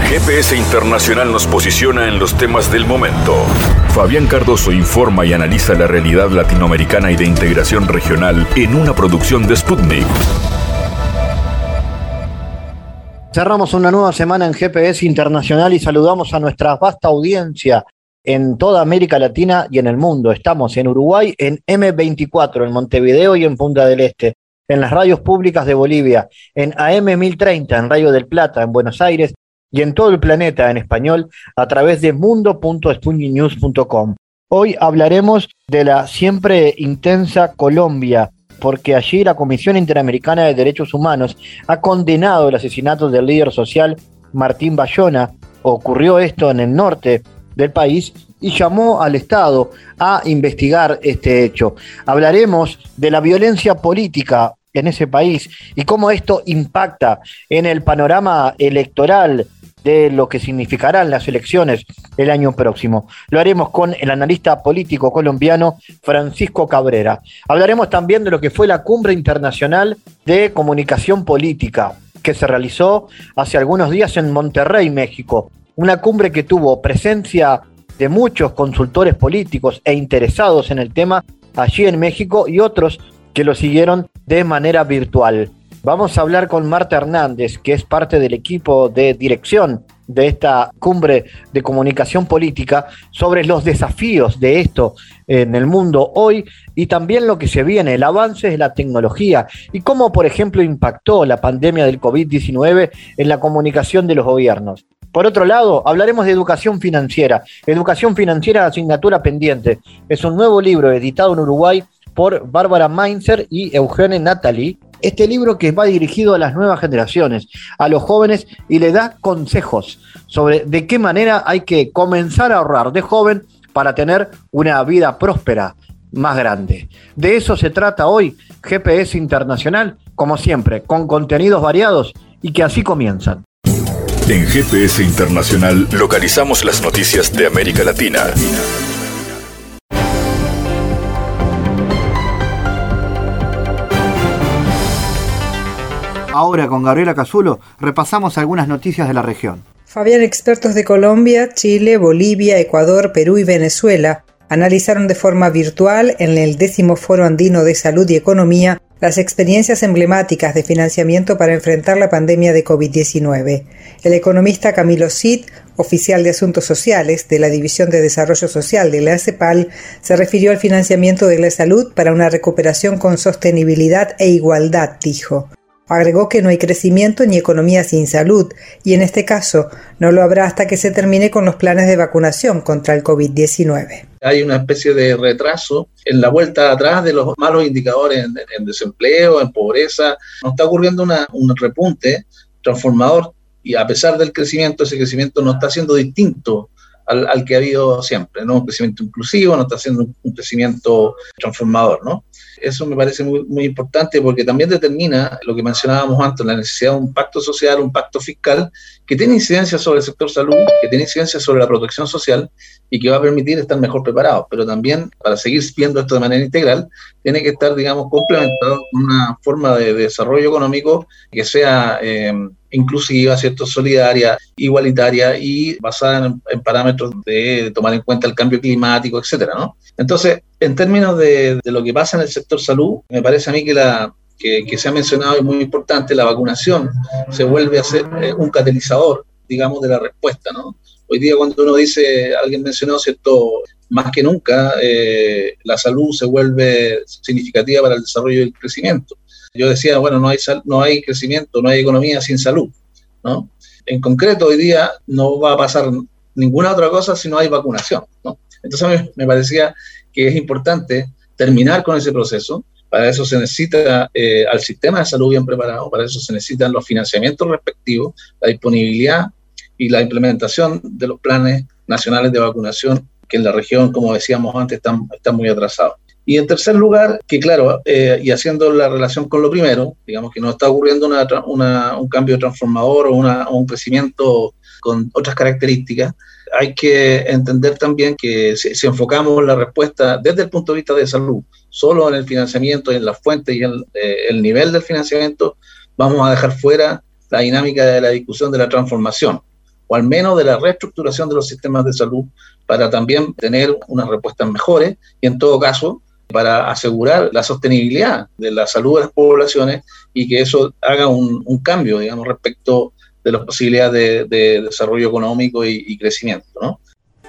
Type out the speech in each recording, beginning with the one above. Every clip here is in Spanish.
GPS Internacional nos posiciona en los temas del momento. Fabián Cardoso informa y analiza la realidad latinoamericana y de integración regional en una producción de Sputnik. Cerramos una nueva semana en GPS Internacional y saludamos a nuestra vasta audiencia en toda América Latina y en el mundo. Estamos en Uruguay, en M24, en Montevideo y en Punta del Este, en las radios públicas de Bolivia, en AM 1030, en Radio del Plata, en Buenos Aires, y en todo el planeta en español a través de mundo.sputniknews.com. Hoy hablaremos de la siempre intensa Colombia, porque allí la Comisión Interamericana de Derechos Humanos ha condenado el asesinato del líder social Martín Bayona. Ocurrió esto en el norte del país y llamó al Estado a investigar este hecho. Hablaremos de la violencia política en ese país y cómo esto impacta en el panorama electoral de lo que significarán las elecciones el año próximo. Lo haremos con el analista político colombiano Francisco Cabrera. Hablaremos también de lo que fue la Cumbre Internacional de Comunicación Política que se realizó hace algunos días en Monterrey, México. Una cumbre que tuvo presencia de muchos consultores políticos e interesados en el tema allí en México y otros que lo siguieron de manera virtual. Vamos a hablar con Marta Hernández, que es parte del equipo de dirección de esta cumbre de comunicación política, sobre los desafíos de esto en el mundo hoy y también lo que se viene, el avance de la tecnología y cómo, por ejemplo, impactó la pandemia del COVID-19 en la comunicación de los gobiernos. Por otro lado, hablaremos de educación financiera. Educación financiera, asignatura pendiente. Es un nuevo libro editado en Uruguay por Bárbara Mainzer y Eugene Natali. Este libro que va dirigido a las nuevas generaciones, a los jóvenes, y le da consejos sobre de qué manera hay que comenzar a ahorrar de joven para tener una vida próspera más grande. De eso se trata hoy GPS Internacional, como siempre, con contenidos variados y que así comienzan. En GPS Internacional localizamos las noticias de América Latina. Ahora con Gabriela Casulo repasamos algunas noticias de la región. Fabián, expertos de Colombia, Chile, Bolivia, Ecuador, Perú y Venezuela analizaron de forma virtual en el 10º Foro Andino de Salud y Economía las experiencias emblemáticas de financiamiento para enfrentar la pandemia de COVID-19. El economista Camilo Cid, oficial de Asuntos Sociales de la División de Desarrollo Social de la CEPAL, se refirió al financiamiento de la salud para una recuperación con sostenibilidad e igualdad, dijo. Agregó que no hay crecimiento ni economía sin salud, y en este caso no lo habrá hasta que se termine con los planes de vacunación contra el COVID-19. Hay una especie de retraso en la vuelta atrás de los malos indicadores en desempleo, en pobreza. Nos está ocurriendo un repunte transformador y a pesar del crecimiento, ese crecimiento no está siendo distinto al que ha habido siempre, ¿no? Un crecimiento inclusivo, no está siendo un crecimiento transformador, ¿no? Eso me parece muy, muy importante porque también determina lo que mencionábamos antes, la necesidad de un pacto social, un pacto fiscal que tiene incidencia sobre el sector salud, que tiene incidencia sobre la protección social y que va a permitir estar mejor preparados. Pero también, para seguir viendo esto de manera integral, tiene que estar, digamos, complementado con una forma de desarrollo económico que sea inclusiva, ¿cierto?, solidaria, igualitaria y basada en parámetros de tomar en cuenta el cambio climático, etcétera, ¿no? Entonces, en términos de lo que pasa en el sector salud, me parece a mí que se ha mencionado y muy importante, la vacunación se vuelve a ser un catalizador, digamos, de la respuesta, ¿no? Hoy día cuando uno dice, alguien mencionó, ¿cierto?, más que nunca la salud se vuelve significativa para el desarrollo y el crecimiento. Yo decía, bueno, no hay crecimiento, no hay economía sin salud, ¿no? En concreto, hoy día no va a pasar ninguna otra cosa si no hay vacunación, ¿no? Entonces a mí me parecía que es importante terminar con ese proceso. Para eso se necesita al sistema de salud bien preparado, para eso se necesitan los financiamientos respectivos, la disponibilidad y la implementación de los planes nacionales de vacunación, que en la región, como decíamos antes, están muy atrasados. Y en tercer lugar, que claro, y haciendo la relación con lo primero, digamos que no está ocurriendo un cambio transformador o un crecimiento con otras características, hay que entender también que si enfocamos la respuesta desde el punto de vista de salud, solo en el financiamiento, en las fuentes y en el nivel del financiamiento, vamos a dejar fuera la dinámica de la discusión de la transformación. o al menos de la reestructuración de los sistemas de salud para también tener unas respuestas mejores y en todo caso para asegurar la sostenibilidad de la salud de las poblaciones y que eso haga un cambio, digamos, respecto de las posibilidades de desarrollo económico y crecimiento, ¿no?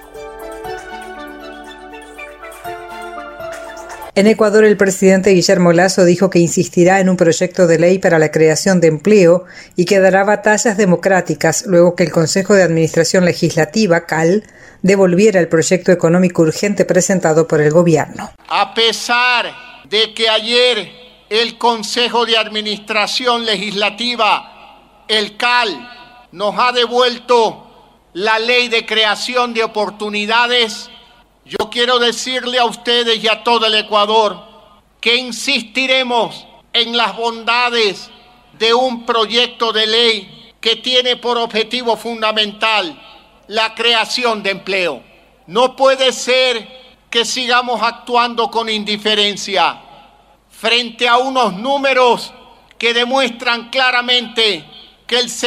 En Ecuador, el presidente Guillermo Lasso dijo que insistirá en un proyecto de ley para la creación de empleo y que dará batallas democráticas luego que el Consejo de Administración Legislativa, CAL, devolviera el proyecto económico urgente presentado por el gobierno. A pesar de que ayer el Consejo de Administración Legislativa, el CAL, nos ha devuelto la ley de creación de oportunidades, yo quiero decirle a ustedes y a todo el Ecuador que insistiremos en las bondades de un proyecto de ley que tiene por objetivo fundamental la creación de empleo. No puede ser que sigamos actuando con indiferencia frente a unos números que demuestran claramente que el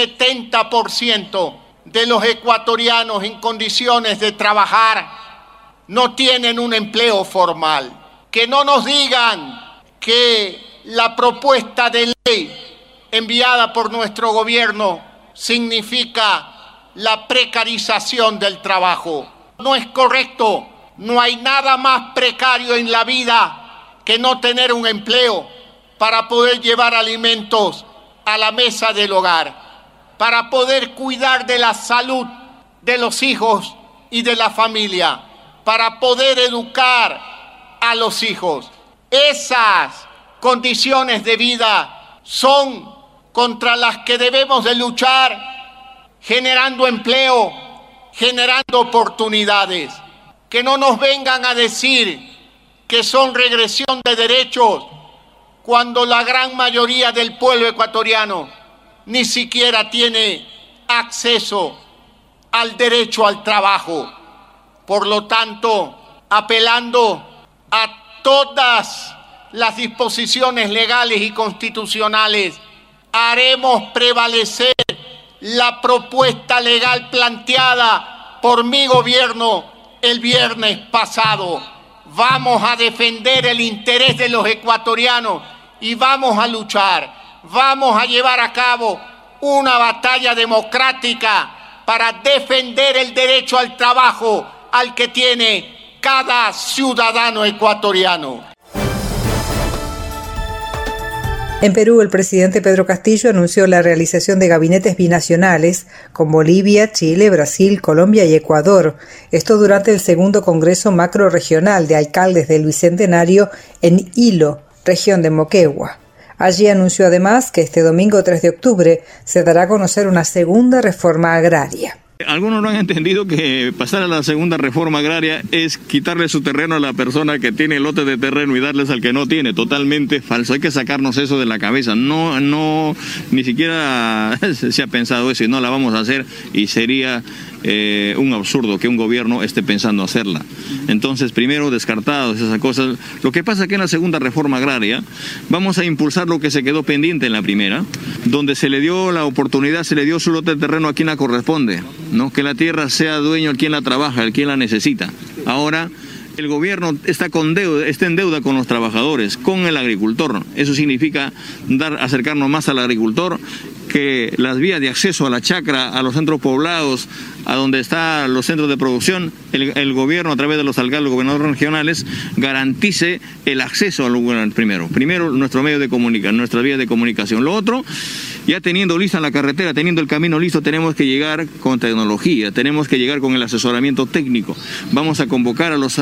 70% de los ecuatorianos en condiciones de trabajar no tienen un empleo formal. Que no nos digan que la propuesta de ley enviada por nuestro gobierno significa la precarización del trabajo. No es correcto. No hay nada más precario en la vida que no tener un empleo para poder llevar alimentos a la mesa del hogar, para poder cuidar de la salud de los hijos y de la familia, para poder educar a los hijos. Esas condiciones de vida son contra las que debemos de luchar, generando empleo, generando oportunidades. Que no nos vengan a decir que son regresión de derechos cuando la gran mayoría del pueblo ecuatoriano ni siquiera tiene acceso al derecho al trabajo. Por lo tanto, apelando a todas las disposiciones legales y constitucionales, haremos prevalecer la propuesta legal planteada por mi gobierno el viernes pasado. Vamos a defender el interés de los ecuatorianos y vamos a luchar, vamos a llevar a cabo una batalla democrática para defender el derecho al trabajo al que tiene cada ciudadano ecuatoriano. En Perú, el presidente Pedro Castillo anunció la realización de gabinetes binacionales con Bolivia, Chile, Brasil, Colombia y Ecuador. Esto durante el segundo Congreso Macrorregional de Alcaldes del Bicentenario en Hilo, región de Moquegua. Allí anunció además que este domingo 3 de octubre se dará a conocer una segunda reforma agraria. Algunos no han entendido que pasar a la segunda reforma agraria es quitarle su terreno a la persona que tiene lotes de terreno y darles al que no tiene. Totalmente falso. Hay que sacarnos eso de la cabeza. No, ni siquiera se ha pensado eso y no la vamos a hacer y sería un absurdo que un gobierno esté pensando hacerla. Entonces, primero, descartados esas cosas. Lo que pasa es que en la segunda reforma agraria vamos a impulsar lo que se quedó pendiente en la primera, donde se le dio la oportunidad, se le dio su lote de terreno a quien la corresponde, ¿no? Que la tierra sea dueño el quien la trabaja, el quien la necesita. Ahora el gobierno está en deuda con los trabajadores, con el agricultor. Eso significa acercarnos más al agricultor, que las vías de acceso a la chacra, a los centros poblados, a donde están los centros de producción, el gobierno a través de los alcaldes, los gobernadores regionales, garantice el acceso al lugar primero. Primero nuestro medio de comunicación, nuestras vías de comunicación. Lo otro, ya teniendo lista la carretera, teniendo el camino listo, tenemos que llegar con tecnología, tenemos que llegar con el asesoramiento técnico. Vamos a convocar a los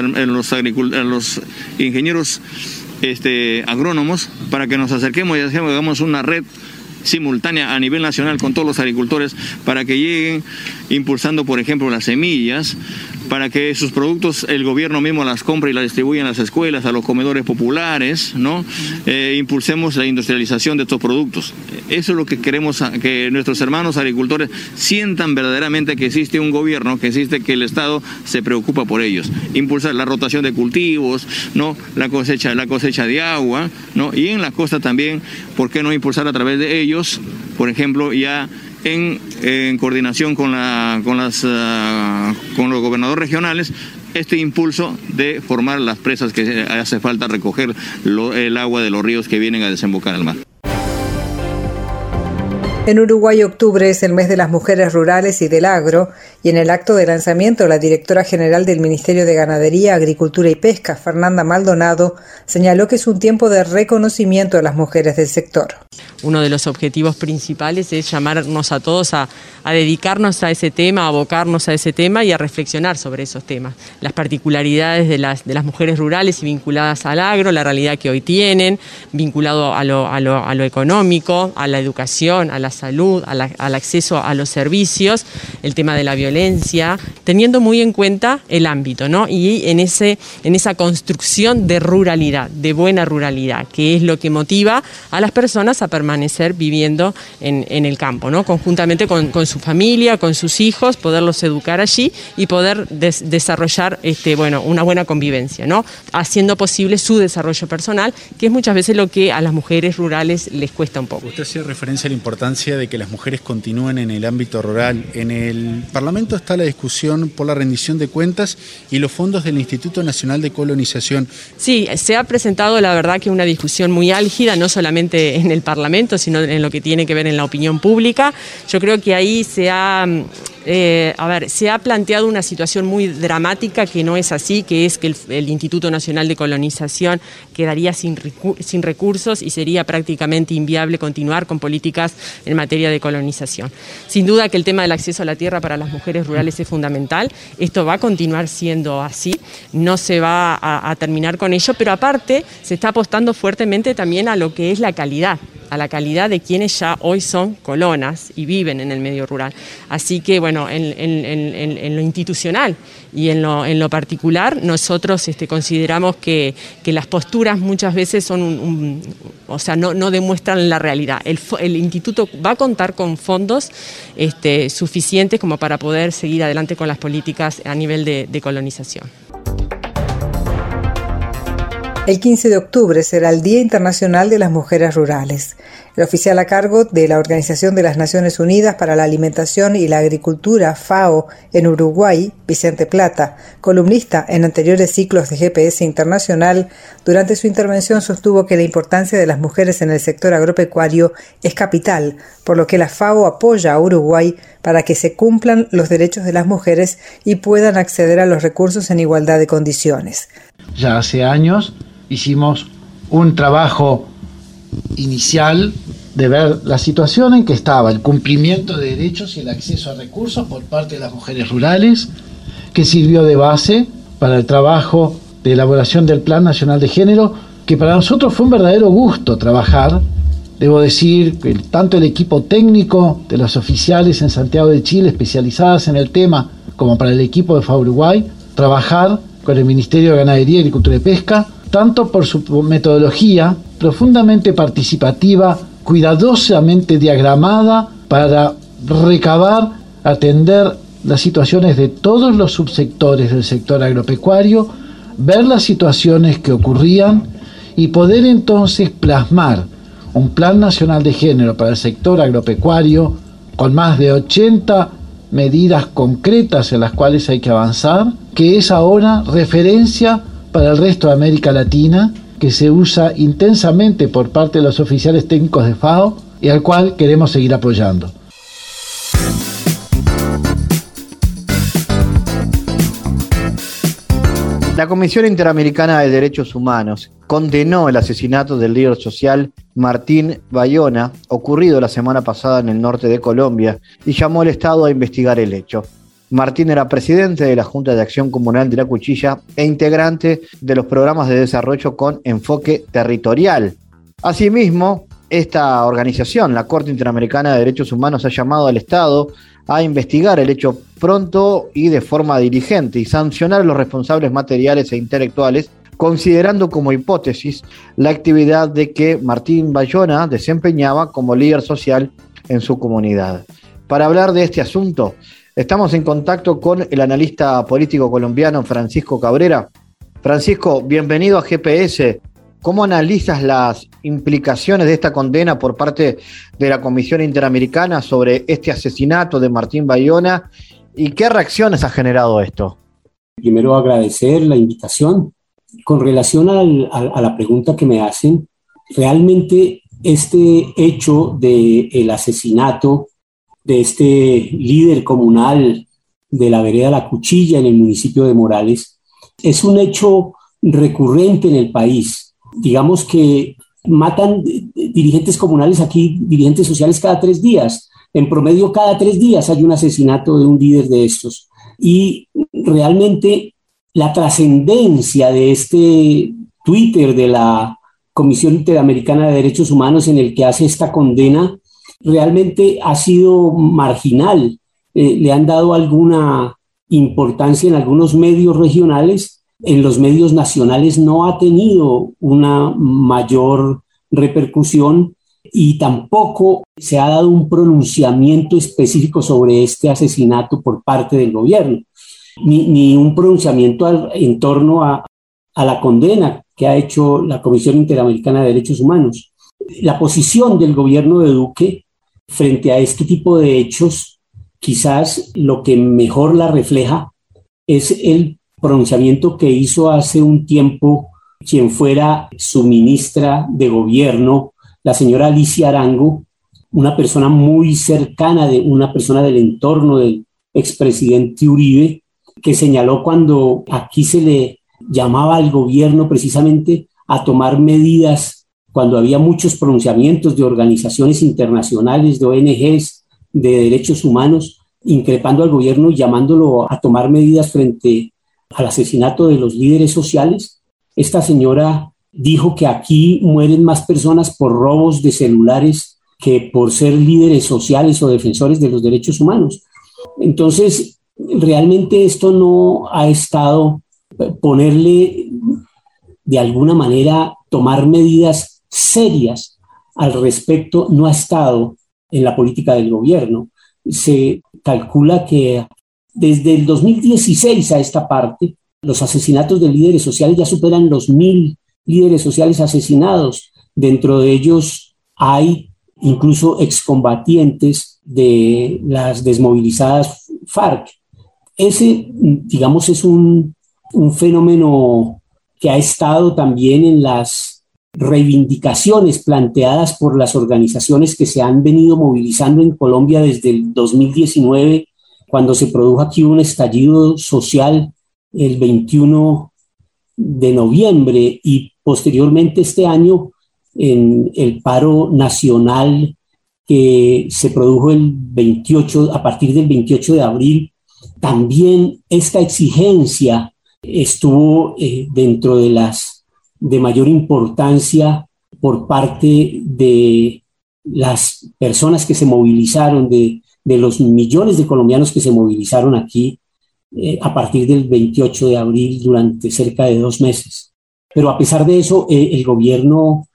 ingenieros agrónomos para que nos acerquemos y hagamos una red simultánea a nivel nacional con todos los agricultores para que lleguen impulsando, por ejemplo, las semillas, para que sus productos el gobierno mismo las compre y las distribuya en las escuelas, a los comedores populares, ¿no? Impulsemos la industrialización de estos productos. Eso es lo que queremos, que nuestros hermanos agricultores sientan verdaderamente que existe un gobierno, que el Estado se preocupa por ellos. Impulsar la rotación de cultivos, ¿no? La cosecha de agua, ¿no? Y en la costa también, ¿por qué no impulsar a través de ellos, por ejemplo, ya en en coordinación con los gobernadores regionales, este impulso de formar las presas que hace falta recoger el agua de los ríos que vienen a desembocar al mar. En Uruguay, octubre es el mes de las mujeres rurales y del agro, y en el acto de lanzamiento, la directora general del Ministerio de Ganadería, Agricultura y Pesca, Fernanda Maldonado, señaló que es un tiempo de reconocimiento a las mujeres del sector. Uno de los objetivos principales es llamarnos a todos a dedicarnos a ese tema, a abocarnos a ese tema y a reflexionar sobre esos temas. Las particularidades de las mujeres rurales y vinculadas al agro, la realidad que hoy tienen, vinculado a lo económico, a la educación, a la salud, al acceso a los servicios, el tema de la violencia, teniendo muy en cuenta el ámbito, ¿no? Y en esa construcción de ruralidad, de buena ruralidad, que es lo que motiva a las personas a permanecer viviendo en el campo, ¿no? Conjuntamente con su familia, con sus hijos, poderlos educar allí y poder desarrollar una buena convivencia, ¿no? Haciendo posible su desarrollo personal, que es muchas veces lo que a las mujeres rurales les cuesta un poco. Usted hacía referencia a la importancia de que las mujeres continúen en el ámbito rural. En el Parlamento está la discusión por la rendición de cuentas y los fondos del Instituto Nacional de Colonización. Sí, se ha presentado la verdad que una discusión muy álgida, no solamente en el Parlamento, sino en lo que tiene que ver en la opinión pública. Yo creo que ahí se ha planteado una situación muy dramática que no es así, que es que el Instituto Nacional de Colonización quedaría sin recursos y sería prácticamente inviable continuar con políticas en materia de colonización. Sin duda que el tema del acceso a la tierra para las mujeres rurales es fundamental. Esto va a continuar siendo así, no se va a terminar con ello, pero aparte se está apostando fuertemente también a lo que es la calidad, a la calidad de quienes ya hoy son colonas y viven en el medio rural. Así que, bueno, en lo institucional y en lo particular, nosotros consideramos que las posturas muchas veces son no demuestran la realidad. El instituto va a contar con fondos suficientes como para poder seguir adelante con las políticas a nivel de colonización. El 15 de octubre será el Día Internacional de las Mujeres Rurales. El oficial a cargo de la Organización de las Naciones Unidas para la Alimentación y la Agricultura, FAO, en Uruguay, Vicente Plata, columnista en anteriores ciclos de GPS Internacional, durante su intervención sostuvo que la importancia de las mujeres en el sector agropecuario es capital, por lo que la FAO apoya a Uruguay para que se cumplan los derechos de las mujeres y puedan acceder a los recursos en igualdad de condiciones. Ya hace años hicimos un trabajo inicial de ver la situación en que estaba el cumplimiento de derechos y el acceso a recursos por parte de las mujeres rurales, que sirvió de base para el trabajo de elaboración del Plan Nacional de Género, que para nosotros fue un verdadero gusto trabajar. Debo decir que tanto el equipo técnico de los oficiales en Santiago de Chile especializadas en el tema, como para el equipo de FAO Uruguay, trabajar con el Ministerio de Ganadería, Agricultura y Pesca, tanto por su metodología profundamente participativa, cuidadosamente diagramada para recabar, atender las situaciones de todos los subsectores del sector agropecuario, ver las situaciones que ocurrían y poder entonces plasmar un Plan Nacional de Género para el sector agropecuario con más de 80 medidas concretas en las cuales hay que avanzar, que es ahora referencia para el resto de América Latina, que se usa intensamente por parte de los oficiales técnicos de FAO y al cual queremos seguir apoyando. La Comisión Interamericana de Derechos Humanos condenó el asesinato del líder social Martín Bayona, ocurrido la semana pasada en el norte de Colombia, y llamó al Estado a investigar el hecho. Martín era presidente de la Junta de Acción Comunal de La Cuchilla e integrante de los programas de desarrollo con enfoque territorial. Asimismo, esta organización, la Corte Interamericana de Derechos Humanos, ha llamado al Estado a investigar el hecho pronto y de forma diligente y sancionar a los responsables materiales e intelectuales, considerando como hipótesis la actividad de que Martín Bayona desempeñaba como líder social en su comunidad. Para hablar de este asunto, estamos en contacto con el analista político colombiano Francisco Cabrera. Francisco, bienvenido a GPS. ¿Cómo analizas las implicaciones de esta condena por parte de la Comisión Interamericana sobre este asesinato de Martín Bayona y qué reacciones ha generado esto? Primero agradecer la invitación. Con relación a la pregunta que me hacen, realmente este hecho del asesinato de este líder comunal de la vereda La Cuchilla en el municipio de Morales es un hecho recurrente en el país. Digamos que matan dirigentes comunales aquí, dirigentes sociales cada 3 días. En promedio cada 3 días hay un asesinato de un líder de estos. Y realmente la trascendencia de este Twitter de la Comisión Interamericana de Derechos Humanos en el que hace esta condena realmente ha sido marginal. Le han dado alguna importancia en algunos medios regionales, en los medios nacionales no ha tenido una mayor repercusión y tampoco se ha dado un pronunciamiento específico sobre este asesinato por parte del gobierno, ni un pronunciamiento en torno a la condena que ha hecho la Comisión Interamericana de Derechos Humanos. La posición del gobierno de Duque frente a este tipo de hechos, quizás lo que mejor la refleja es el pronunciamiento que hizo hace un tiempo quien fuera su ministra de gobierno, la señora Alicia Arango, una persona muy cercana, una persona del entorno del expresidente Uribe, que señaló cuando aquí se le llamaba al gobierno precisamente a tomar medidas, cuando había muchos pronunciamientos de organizaciones internacionales, de ONGs, de derechos humanos, increpando al gobierno y llamándolo a tomar medidas frente al asesinato de los líderes sociales. Esta señora dijo que aquí mueren más personas por robos de celulares que por ser líderes sociales o defensores de los derechos humanos. Entonces, realmente esto no ha estado ponerle, de alguna manera, tomar medidas serias al respecto, no ha estado en la política del gobierno. Se calcula que desde el 2016 a esta parte, los asesinatos de líderes sociales ya superan los 1.000 líderes sociales asesinados. Dentro de ellos hay incluso excombatientes de las desmovilizadas FARC. Ese, digamos, es un fenómeno que ha estado también en las reivindicaciones planteadas por las organizaciones que se han venido movilizando en Colombia desde el 2019, cuando se produjo aquí un estallido social el 21 de noviembre y posteriormente este año en el paro nacional que se produjo a partir del 28 de abril. También esta exigencia estuvo dentro de las de mayor importancia por parte de las personas que se movilizaron, de los millones de colombianos que se movilizaron aquí a partir del 28 de abril durante cerca de 2 meses. Pero a pesar de eso, el gobierno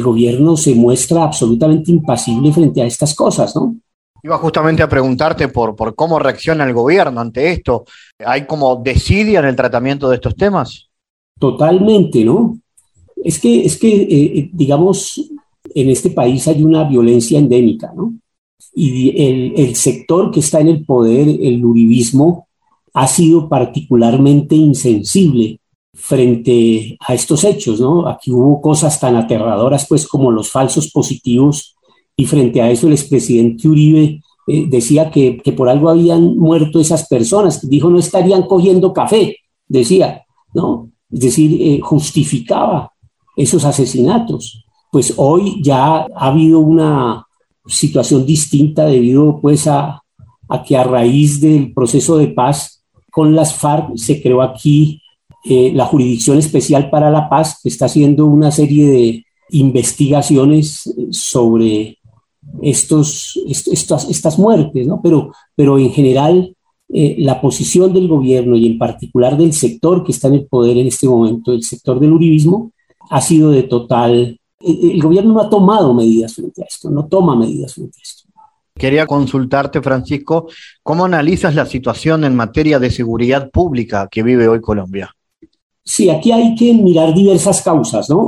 se muestra absolutamente impasible frente a estas cosas, ¿no? Iba justamente a preguntarte por cómo reacciona el gobierno ante esto. ¿Hay como desidia en el tratamiento de estos temas? Totalmente, ¿no? Es que digamos, en este país hay una violencia endémica, ¿no? Y el sector que está en el poder, el uribismo, ha sido particularmente insensible frente a estos hechos, ¿no? Aquí hubo cosas tan aterradoras, pues, como los falsos positivos, y frente a eso el expresidente Uribe decía que por algo habían muerto esas personas. Dijo, no estarían cogiendo café, decía, ¿no? Es decir, justificaba esos asesinatos. Pues hoy ya ha habido una situación distinta debido, pues, a que a raíz del proceso de paz con las FARC se creó aquí la Jurisdicción Especial para la Paz, que está haciendo una serie de investigaciones sobre estas muertes, ¿no? Pero en general la posición del gobierno y en particular del sector que está en el poder en este momento, el sector del uribismo, ha sido de total... El gobierno no ha tomado medidas frente a esto, no toma medidas frente a esto. Quería consultarte, Francisco, ¿cómo analizas la situación en materia de seguridad pública que vive hoy Colombia? Sí, aquí hay que mirar diversas causas, ¿no?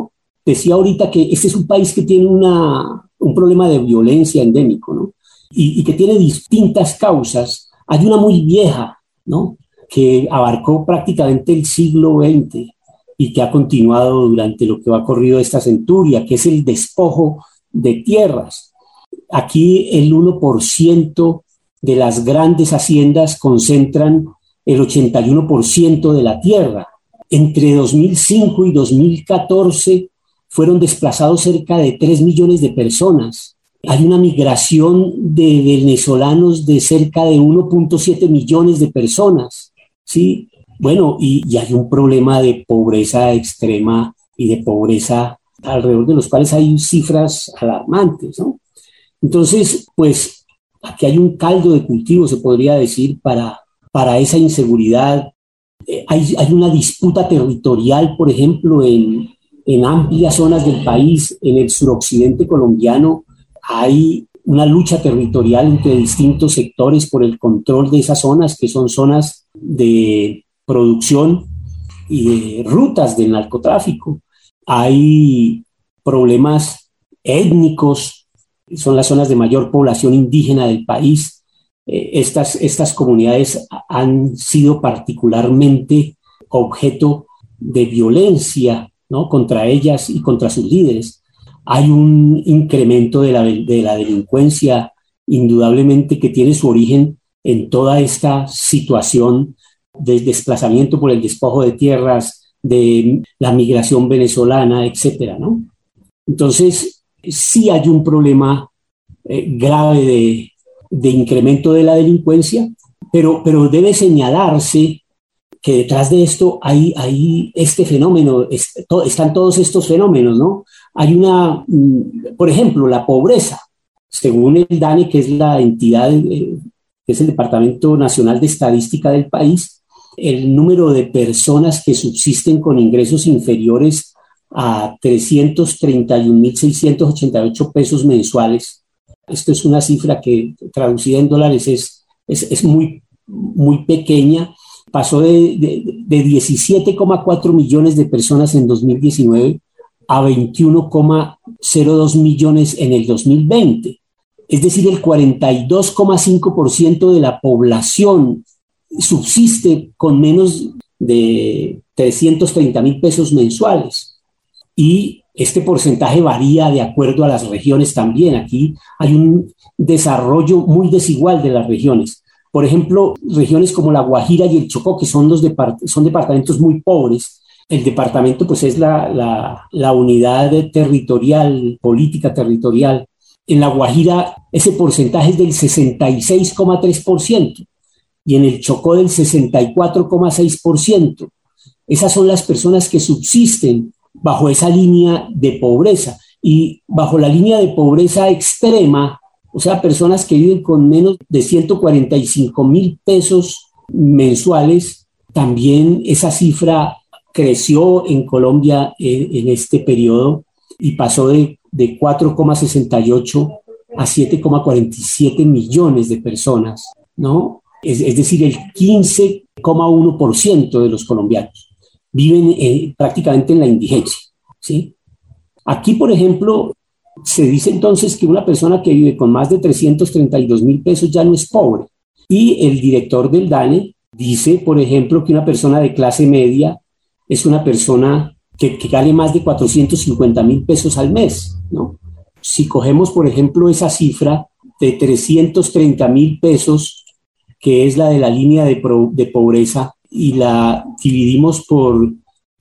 decía ahorita que este es un país que tiene un problema de violencia endémico, ¿no? Y que tiene distintas causas. Hay una muy vieja, ¿no?, que abarcó prácticamente el siglo XX y que ha continuado durante lo que va corrido esta centuria, que es el despojo de tierras. Aquí el 1% de las grandes haciendas concentran el 81% de la tierra. Entre 2005 y 2014 fueron desplazados cerca de 3 millones de personas. Hay una migración de venezolanos de cerca de 1.7 millones de personas, ¿sí? Bueno, y hay un problema de pobreza extrema y de pobreza alrededor de los cuales hay cifras alarmantes, ¿no? Entonces, pues, aquí hay un caldo de cultivo, se podría decir, para esa inseguridad. Hay una disputa territorial, por ejemplo, en amplias zonas del país, en el suroccidente colombiano, hay una lucha territorial entre distintos sectores por el control de esas zonas, que son zonas de producción y de rutas del narcotráfico. Hay problemas étnicos, son las zonas de mayor población indígena del país. Estas comunidades han sido particularmente objeto de violencia, ¿no?, contra ellas y contra sus líderes. Hay un incremento de la delincuencia, indudablemente, que tiene su origen en toda esta situación de desplazamiento por el despojo de tierras, de la migración venezolana, etcétera, ¿no? Entonces, sí hay un problema grave de incremento de la delincuencia, pero debe señalarse que detrás de esto hay este fenómeno, están todos estos fenómenos, ¿no? Hay por ejemplo, la pobreza. Según el DANE, que es la entidad, que es el Departamento Nacional de Estadística del país, el número de personas que subsisten con ingresos inferiores a 331.688 pesos mensuales. Esto es una cifra que, traducida en dólares, es muy, muy pequeña. Pasó de 17,4 millones de personas en 2019 a 21,02 millones en el 2020. Es decir, el 42,5% de la población subsiste con menos de 330.000 pesos mensuales. Y este porcentaje varía de acuerdo a las regiones también. Aquí hay un desarrollo muy desigual de las regiones. Por ejemplo, regiones como La Guajira y el Chocó, que son son departamentos muy pobres. El departamento, pues, es la unidad territorial, política territorial. En La Guajira ese porcentaje es del 66,3% y en el Chocó del 64,6%. Esas son las personas que subsisten bajo esa línea de pobreza. Y bajo la línea de pobreza extrema, o sea, personas que viven con menos de 145.000 pesos mensuales, también esa cifra creció en Colombia en este periodo y pasó de 4,68 a 7,47 millones de personas, ¿no? Es decir, el 15,1% de los colombianos viven prácticamente en la indigencia, ¿sí? Aquí, por ejemplo, se dice entonces que una persona que vive con más de 332.000 pesos ya no es pobre. Y el director del DANE dice, por ejemplo, que una persona de clase media es una persona que gane más de 450.000 pesos al mes, ¿no? Si cogemos, por ejemplo, esa cifra de 330.000 pesos, que es la de la línea de pobreza, y la dividimos por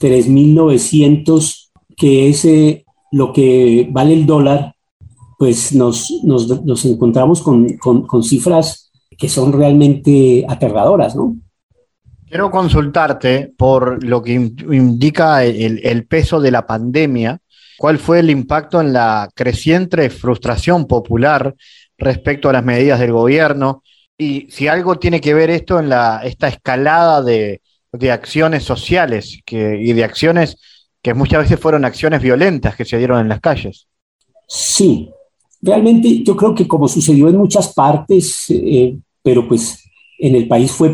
3.900, que es lo que vale el dólar, pues nos encontramos con cifras que son realmente aterradoras, ¿no? Quiero consultarte por lo que indica el peso de la pandemia. ¿Cuál fue el impacto en la creciente frustración popular respecto a las medidas del gobierno? Y si algo tiene que ver esto en esta escalada de acciones sociales y de acciones que muchas veces fueron acciones violentas que se dieron en las calles. Sí, realmente yo creo que como sucedió en muchas partes, pero pues en el país fue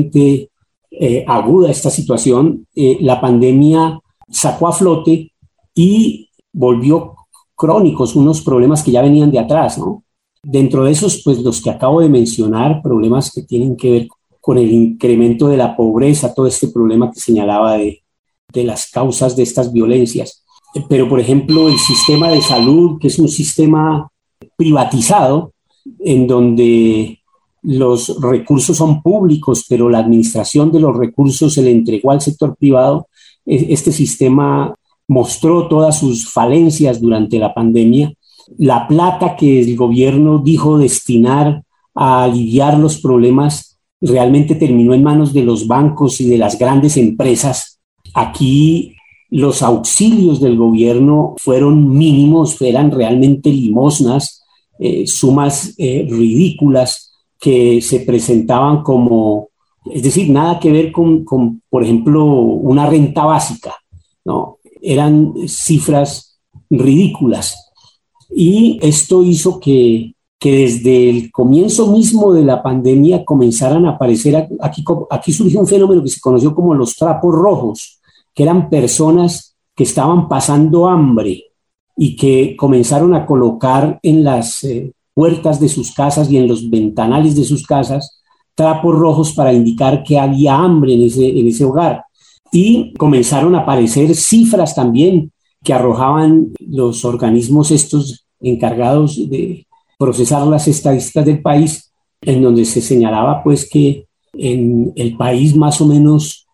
particularmente aguda esta situación, la pandemia sacó a flote y volvió crónicos unos problemas que ya venían de atrás, ¿no? Dentro de esos, pues los que acabo de mencionar, problemas que tienen que ver con el incremento de la pobreza, todo este problema que señalaba de las causas de estas violencias. Pero, por ejemplo, el sistema de salud, que es un sistema privatizado, en donde los recursos son públicos, pero la administración de los recursos se le entregó al sector privado. Este sistema mostró todas sus falencias durante la pandemia. La plata que el gobierno dijo destinar a aliviar los problemas realmente terminó en manos de los bancos y de las grandes empresas. Aquí los auxilios del gobierno fueron mínimos, eran realmente limosnas, sumas ridículas que se presentaban como, es decir, nada que ver con, por ejemplo, una renta básica, ¿no? Eran cifras ridículas. Y esto hizo que desde el comienzo mismo de la pandemia comenzaran a aparecer, aquí surgió un fenómeno que se conoció como los trapos rojos, que eran personas que estaban pasando hambre y que comenzaron a colocar en las puertas de sus casas y en los ventanales de sus casas trapos rojos para indicar que había hambre en ese hogar. Y comenzaron a aparecer cifras también que arrojaban los organismos estos encargados de procesar las estadísticas del país, en donde se señalaba pues que en el país más o menos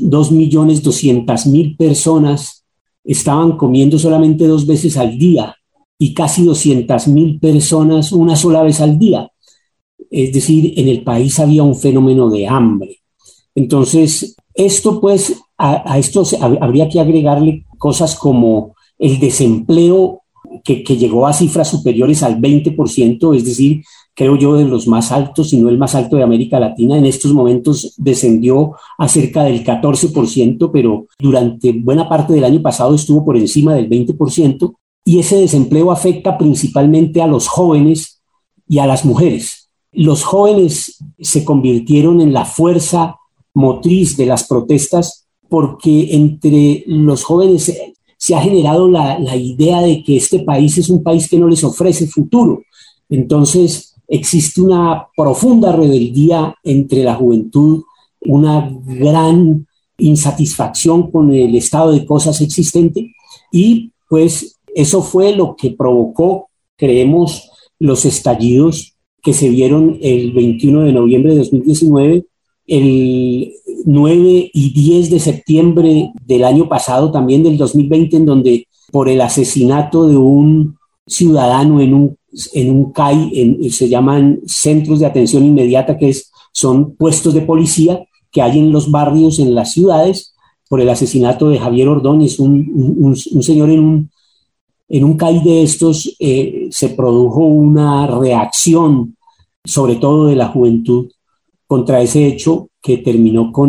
2.200.000 personas estaban comiendo solamente 2 veces al día y casi 200.000 personas una sola vez al día. Es decir, en el país había un fenómeno de hambre. Entonces, esto pues, a esto habría que agregarle cosas como el desempleo que llegó a cifras superiores al 20%, es decir, creo yo de los más altos, si no el más alto de América Latina. En estos momentos descendió a cerca del 14%, pero durante buena parte del año pasado estuvo por encima del 20%, y ese desempleo afecta principalmente a los jóvenes y a las mujeres. Los jóvenes se convirtieron en la fuerza motriz de las protestas porque entre los jóvenes se ha generado la idea de que este país es un país que no les ofrece futuro. Entonces existe una profunda rebeldía entre la juventud, una gran insatisfacción con el estado de cosas existente, y pues eso fue lo que provocó, creemos, los estallidos que se vieron el 21 de noviembre de 2019, el 9 y 10 de septiembre del año pasado, también del 2020, en donde por el asesinato de un ciudadano en un CAI, se llaman centros de atención inmediata, son puestos de policía que hay en los barrios, en las ciudades, por el asesinato de Javier Ordóñez, un señor en un CAI de estos. Se produjo una reacción, sobre todo de la juventud, contra ese hecho que terminó con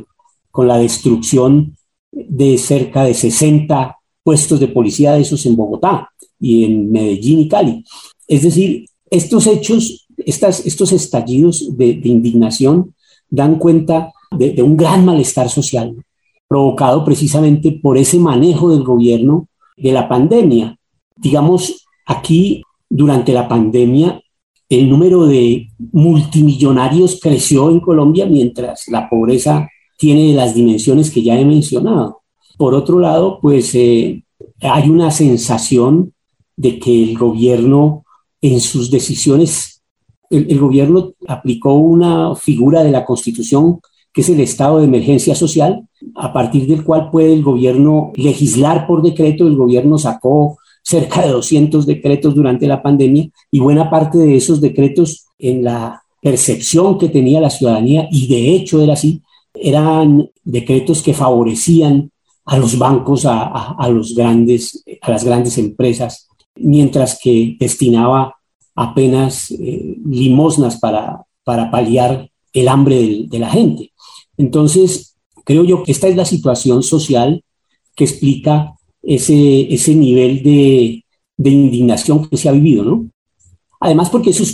la destrucción de cerca de 60 puestos de policía de esos en Bogotá y en Medellín y Cali. Es decir, estos hechos, estos estallidos de indignación dan cuenta de un gran malestar social provocado precisamente por ese manejo del gobierno de la pandemia. Digamos, aquí durante la pandemia el número de multimillonarios creció en Colombia, mientras la pobreza tiene las dimensiones que ya he mencionado. Por otro lado, pues hay una sensación de que el gobierno en sus decisiones, el gobierno aplicó una figura de la Constitución que es el estado de emergencia social, a partir del cual puede el gobierno legislar por decreto. El gobierno sacó cerca de 200 decretos durante la pandemia, y buena parte de esos decretos, en la percepción que tenía la ciudadanía, y de hecho era así, eran decretos que favorecían a los bancos, a las grandes empresas, mientras que destinaba apenas limosnas para paliar el hambre de la gente. Entonces, creo yo que esta es la situación social que explica ese nivel de indignación que se ha vivido, ¿no? Además, porque eso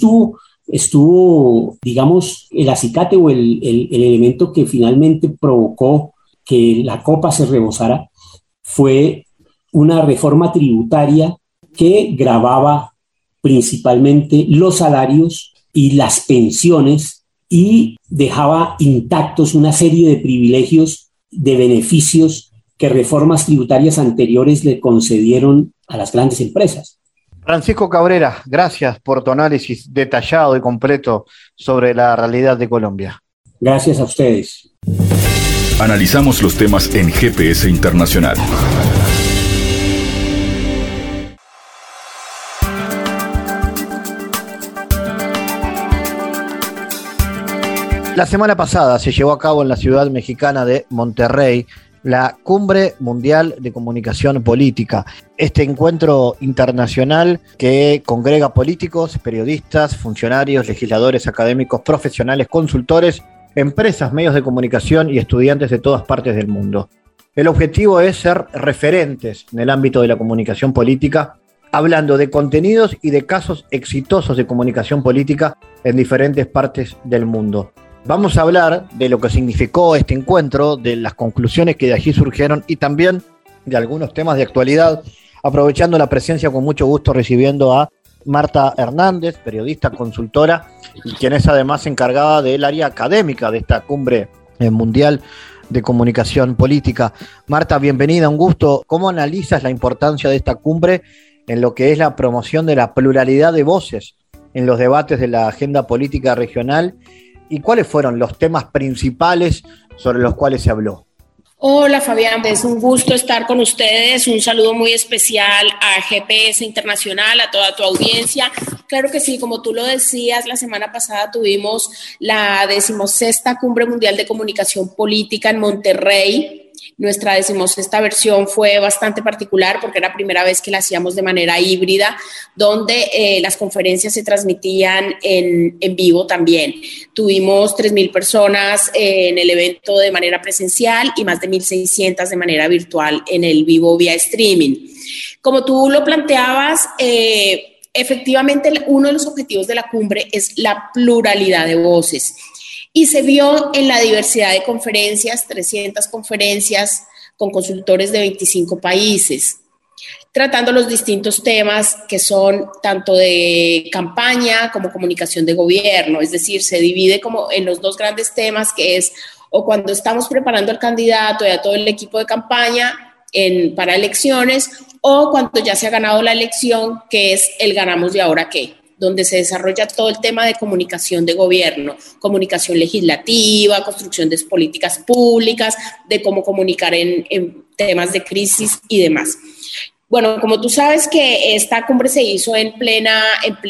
estuvo, digamos, el acicate o el elemento que finalmente provocó que la copa se rebosara, fue una reforma tributaria que gravaba principalmente los salarios y las pensiones y dejaba intactos una serie de privilegios, de beneficios que reformas tributarias anteriores le concedieron a las grandes empresas. Francisco Cabrera, gracias por tu análisis detallado y completo sobre la realidad de Colombia. Gracias a ustedes. Analizamos los temas en GPS Internacional. La semana pasada se llevó a cabo en la ciudad mexicana de Monterrey la Cumbre Mundial de Comunicación Política. Este encuentro internacional que congrega políticos, periodistas, funcionarios, legisladores, académicos, profesionales, consultores, empresas, medios de comunicación y estudiantes de todas partes del mundo. El objetivo es ser referentes en el ámbito de la comunicación política, hablando de contenidos y de casos exitosos de comunicación política en diferentes partes del mundo. Vamos a hablar de lo que significó este encuentro, de las conclusiones que de allí surgieron y también de algunos temas de actualidad, aprovechando la presencia con mucho gusto recibiendo a Marta Hernández, periodista, consultora, y quien es además encargada del área académica de esta Cumbre Mundial de Comunicación Política. Marta, bienvenida, un gusto. ¿Cómo analizas la importancia de esta cumbre en lo que es la promoción de la pluralidad de voces en los debates de la agenda política regional? ¿Y cuáles fueron los temas principales sobre los cuales se habló? Hola Fabián, es un gusto estar con ustedes, un saludo muy especial a GPS Internacional, a toda tu audiencia. Claro que sí, como tú lo decías, la semana pasada tuvimos la 16ª Cumbre Mundial de Comunicación Política en Monterrey. Nuestra 16ª versión fue bastante particular porque era la primera vez que la hacíamos de manera híbrida, donde las conferencias se transmitían en vivo también. Tuvimos 3.000 personas en el evento de manera presencial y más de 1.600 de manera virtual en el vivo vía streaming. Como tú lo planteabas, efectivamente uno de los objetivos de la cumbre es la pluralidad de voces. Y se vio en la diversidad de conferencias, 300 conferencias con consultores de 25 países, tratando los distintos temas que son tanto de campaña como comunicación de gobierno. Es decir, se divide como en los dos grandes temas, que es o cuando estamos preparando al candidato y a todo el equipo de campaña para elecciones, o cuando ya se ha ganado la elección, que es el ganamos y ahora qué, donde se desarrolla todo el tema de comunicación de gobierno, comunicación legislativa, construcción de políticas públicas, de cómo comunicar en temas de crisis y demás. Bueno, como tú sabes que esta cumbre se hizo en plena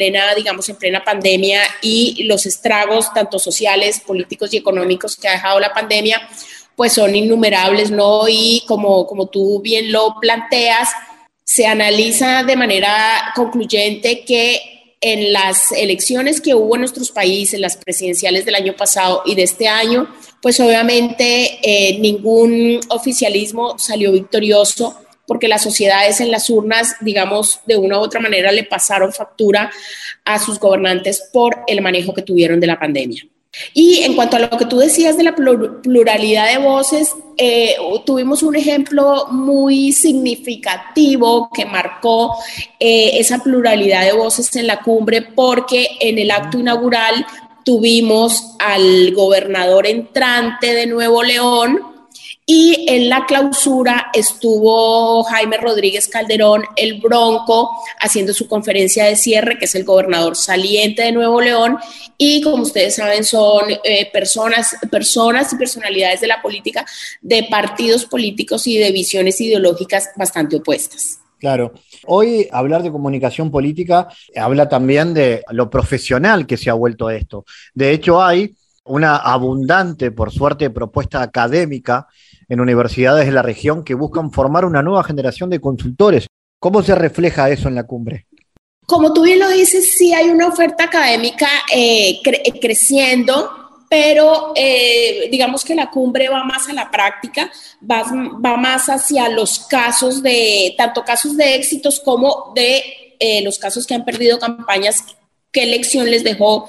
pandemia y los estragos tanto sociales, políticos y económicos que ha dejado la pandemia, pues son innumerables, ¿no? Y como tú bien lo planteas, se analiza de manera concluyente que en las elecciones que hubo en nuestros países, las presidenciales del año pasado y de este año, pues obviamente ningún oficialismo salió victorioso porque las sociedades en las urnas, digamos, de una u otra manera le pasaron factura a sus gobernantes por el manejo que tuvieron de la pandemia. Y en cuanto a lo que tú decías de la pluralidad de voces, tuvimos un ejemplo muy significativo que marcó esa pluralidad de voces en la cumbre, porque en el acto inaugural tuvimos al gobernador entrante de Nuevo León y en la clausura estuvo Jaime Rodríguez Calderón, el Bronco, haciendo su conferencia de cierre, que es el gobernador saliente de Nuevo León, y como ustedes saben son personas y personalidades de la política, de partidos políticos y de visiones ideológicas bastante opuestas. Claro. Hoy hablar de comunicación política habla también de lo profesional que se ha vuelto esto. De hecho, hay una abundante, por suerte, propuesta académica en universidades de la región que buscan formar una nueva generación de consultores. ¿Cómo se refleja eso en la cumbre? Como tú bien lo dices, sí hay una oferta académica creciendo, pero digamos que la cumbre va más a la práctica, va más hacia los casos tanto casos de éxitos como de los casos que han perdido campañas, qué lección les dejó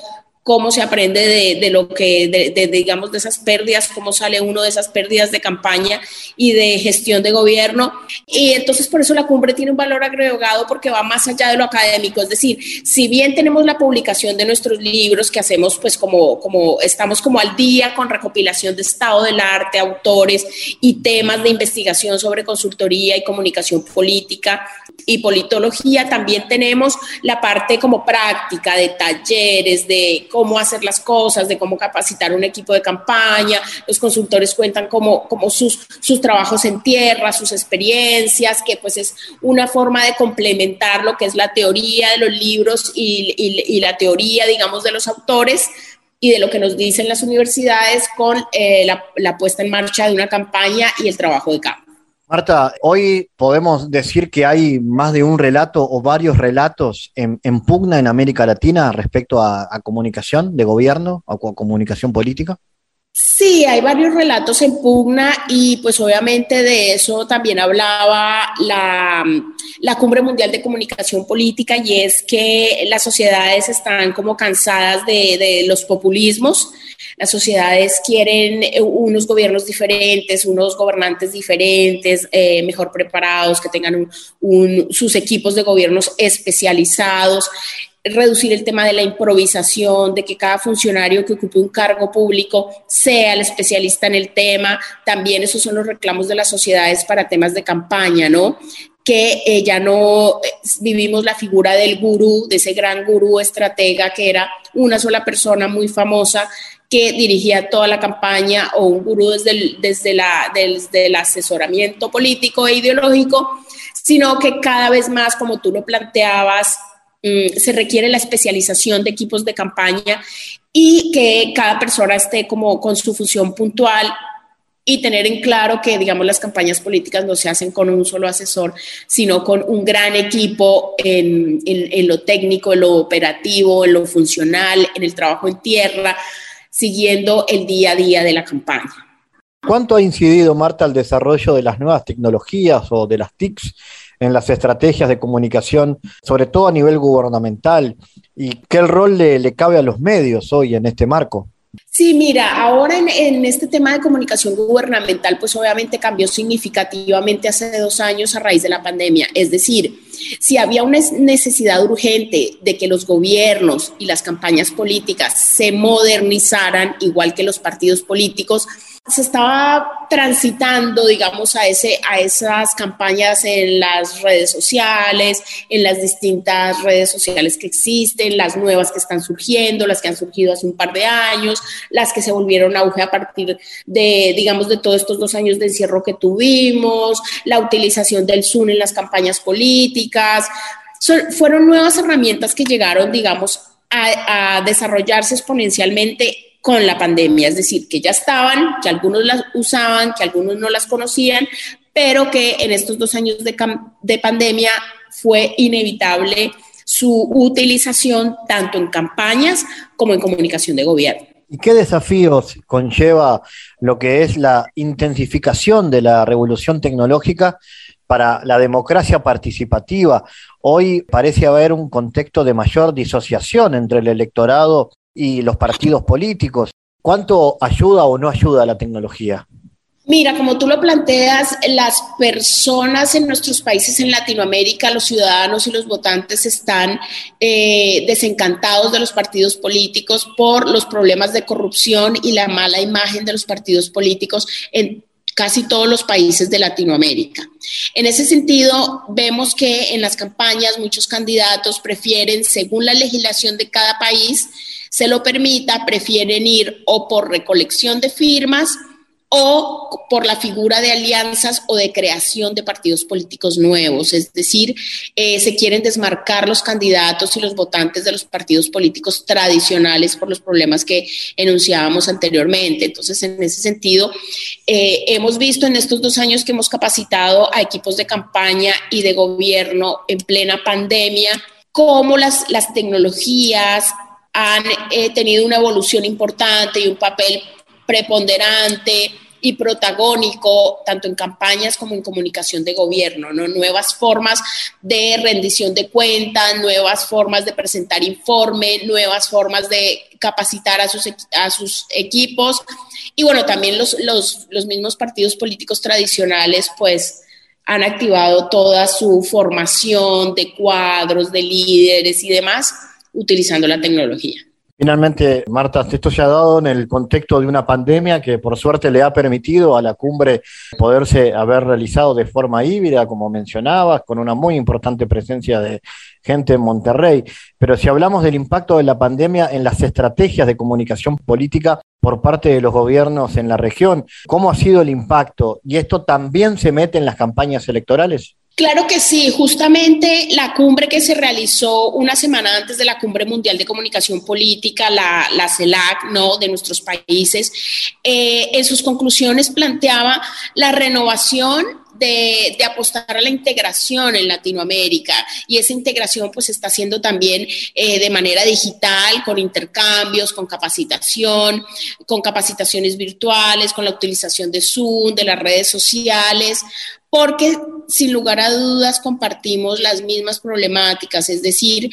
cómo se aprende de lo que, digamos, de esas pérdidas, cómo sale uno de esas pérdidas de campaña y de gestión de gobierno. Y entonces por eso la cumbre tiene un valor agregado, porque va más allá de lo académico. Es decir, si bien tenemos la publicación de nuestros libros que hacemos, pues como estamos como al día con recopilación de estado del arte, autores y temas de investigación sobre consultoría y comunicación política y politología, también tenemos la parte como práctica de talleres, de cómo hacer las cosas, de cómo capacitar un equipo de campaña. Los consultores cuentan como sus trabajos en tierra, sus experiencias, que pues es una forma de complementar lo que es la teoría de los libros y la teoría, digamos, de los autores y de lo que nos dicen las universidades con la puesta en marcha de una campaña y el trabajo de campo. Marta, hoy podemos decir que hay más de un relato o varios relatos en pugna en América Latina respecto a comunicación de gobierno o comunicación política. Sí, hay varios relatos en pugna y pues obviamente de eso también hablaba la Cumbre Mundial de Comunicación Política, y es que las sociedades están como cansadas de los populismos. Las sociedades quieren unos gobiernos diferentes, unos gobernantes diferentes, mejor preparados, que tengan sus equipos de gobiernos especializados, reducir el tema de la improvisación, de que cada funcionario que ocupe un cargo público sea el especialista en el tema. También esos son los reclamos de las sociedades para temas de campaña, ¿no? Que ya no vivimos la figura del gurú, de ese gran gurú estratega que era una sola persona muy famosa que dirigía toda la campaña, o un gurú desde el asesoramiento político e ideológico, sino que cada vez más, como tú lo planteabas, se requiere la especialización de equipos de campaña y que cada persona esté como con su función puntual, y tener en claro que, digamos, las campañas políticas no se hacen con un solo asesor, sino con un gran equipo en lo técnico, en lo operativo, en lo funcional, en el trabajo en tierra, siguiendo el día a día de la campaña. ¿Cuánto ha incidido, Marta, el desarrollo de las nuevas tecnologías o de las TICs en las estrategias de comunicación, sobre todo a nivel gubernamental? ¿Y qué rol le cabe a los medios hoy en este marco? Sí, mira, ahora en este tema de comunicación gubernamental, pues obviamente cambió significativamente hace 2 años a raíz de la pandemia. Es decir, si había una necesidad urgente de que los gobiernos y las campañas políticas se modernizaran, igual que los partidos políticos, se estaba transitando, digamos, a esas campañas en las redes sociales, en las distintas redes sociales que existen, las nuevas que están surgiendo, las que han surgido hace un par de años, las que se volvieron auge a partir de, digamos, de todos estos 2 años de encierro que tuvimos, la utilización del Zoom en las campañas políticas. Fueron nuevas herramientas que llegaron, digamos, a desarrollarse exponencialmente con la pandemia, es decir, que ya estaban, que algunos las usaban, que algunos no las conocían, pero que en estos 2 años de pandemia fue inevitable su utilización tanto en campañas como en comunicación de gobierno. ¿Y qué desafíos conlleva lo que es la intensificación de la revolución tecnológica para la democracia participativa? Hoy parece haber un contexto de mayor disociación entre el electorado y los partidos políticos. ¿Cuánto ayuda o no ayuda la tecnología? Mira, como tú lo planteas, las personas en nuestros países en Latinoamérica, los ciudadanos y los votantes están desencantados de los partidos políticos por los problemas de corrupción y la mala imagen de los partidos políticos en casi todos los países de Latinoamérica. En ese sentido, vemos que en las campañas muchos candidatos prefieren, según la legislación de cada país se lo permita, prefieren ir o por recolección de firmas o por la figura de alianzas o de creación de partidos políticos nuevos. Es decir, se quieren desmarcar los candidatos y los votantes de los partidos políticos tradicionales por los problemas que enunciábamos anteriormente. Entonces, en ese sentido, hemos visto en estos 2 años que hemos capacitado a equipos de campaña y de gobierno en plena pandemia, cómo las tecnologías han tenido una evolución importante y un papel preponderante y protagónico, tanto en campañas como en comunicación de gobierno, ¿no? Nuevas formas de rendición de cuentas, nuevas formas de presentar informe, nuevas formas de capacitar a sus equipos. Y bueno, también los mismos partidos políticos tradicionales, pues, han activado toda su formación de cuadros, de líderes y demás, utilizando la tecnología. Finalmente, Marta, esto se ha dado en el contexto de una pandemia que por suerte le ha permitido a la cumbre poderse haber realizado de forma híbrida, como mencionabas, con una muy importante presencia de gente en Monterrey. Pero si hablamos del impacto de la pandemia en las estrategias de comunicación política por parte de los gobiernos en la región, ¿cómo ha sido el impacto? ¿Y esto también se mete en las campañas electorales? Claro que sí, justamente la cumbre que se realizó una semana antes de la Cumbre Mundial de Comunicación Política, la CELAC, ¿no?, de nuestros países, en sus conclusiones planteaba la renovación de apostar a la integración en Latinoamérica, y esa integración pues está haciendo también de manera digital, con intercambios, con capacitación, con capacitaciones virtuales, con la utilización de Zoom, de las redes sociales, porque sin lugar a dudas compartimos las mismas problemáticas, es decir,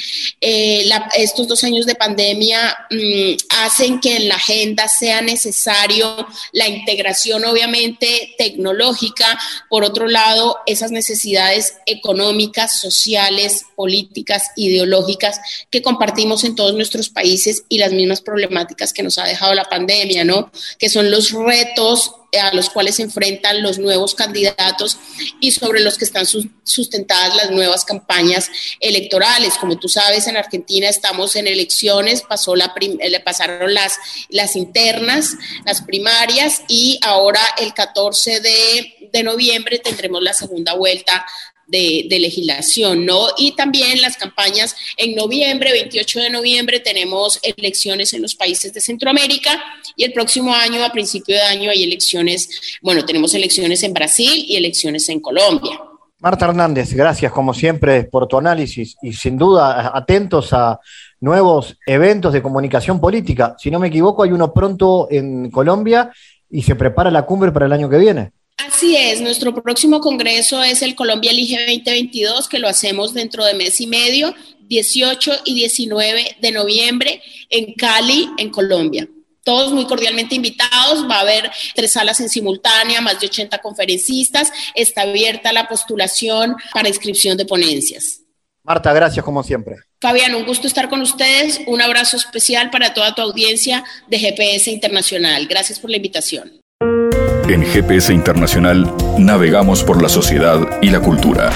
estos 2 años de pandemia hacen que en la agenda sea necesario la integración, obviamente tecnológica, por otro lado, esas necesidades económicas, sociales, políticas, ideológicas que compartimos en todos nuestros países, y las mismas problemáticas que nos ha dejado la pandemia, ¿no?, que son los retos a los cuales se enfrentan los nuevos candidatos y sobre los que están sustentadas las nuevas campañas electorales. Como tú sabes, en Argentina estamos en elecciones, pasaron las internas, las primarias, y ahora el 14 de noviembre tendremos la segunda vuelta de legislación, ¿no? Y también las campañas en noviembre, 28 de noviembre, tenemos elecciones en los países de Centroamérica, y el próximo año, a principio de año, hay elecciones, tenemos elecciones en Brasil y elecciones en Colombia. Marta Hernández, gracias como siempre por tu análisis, y sin duda atentos a nuevos eventos de comunicación política. Si no me equivoco, hay uno pronto en Colombia y se prepara la cumbre para el año que viene. Así es, nuestro próximo congreso es el Colombia Elige 2022, que lo hacemos dentro de mes y medio, 18 y 19 de noviembre en Cali, en Colombia. Todos muy cordialmente invitados, va a haber 3 salas en simultánea, más de 80 conferencistas, está abierta la postulación para inscripción de ponencias. Marta, gracias como siempre. Fabián, un gusto estar con ustedes, un abrazo especial para toda tu audiencia de GPS Internacional. Gracias por la invitación. En GPS Internacional navegamos por la sociedad y la cultura.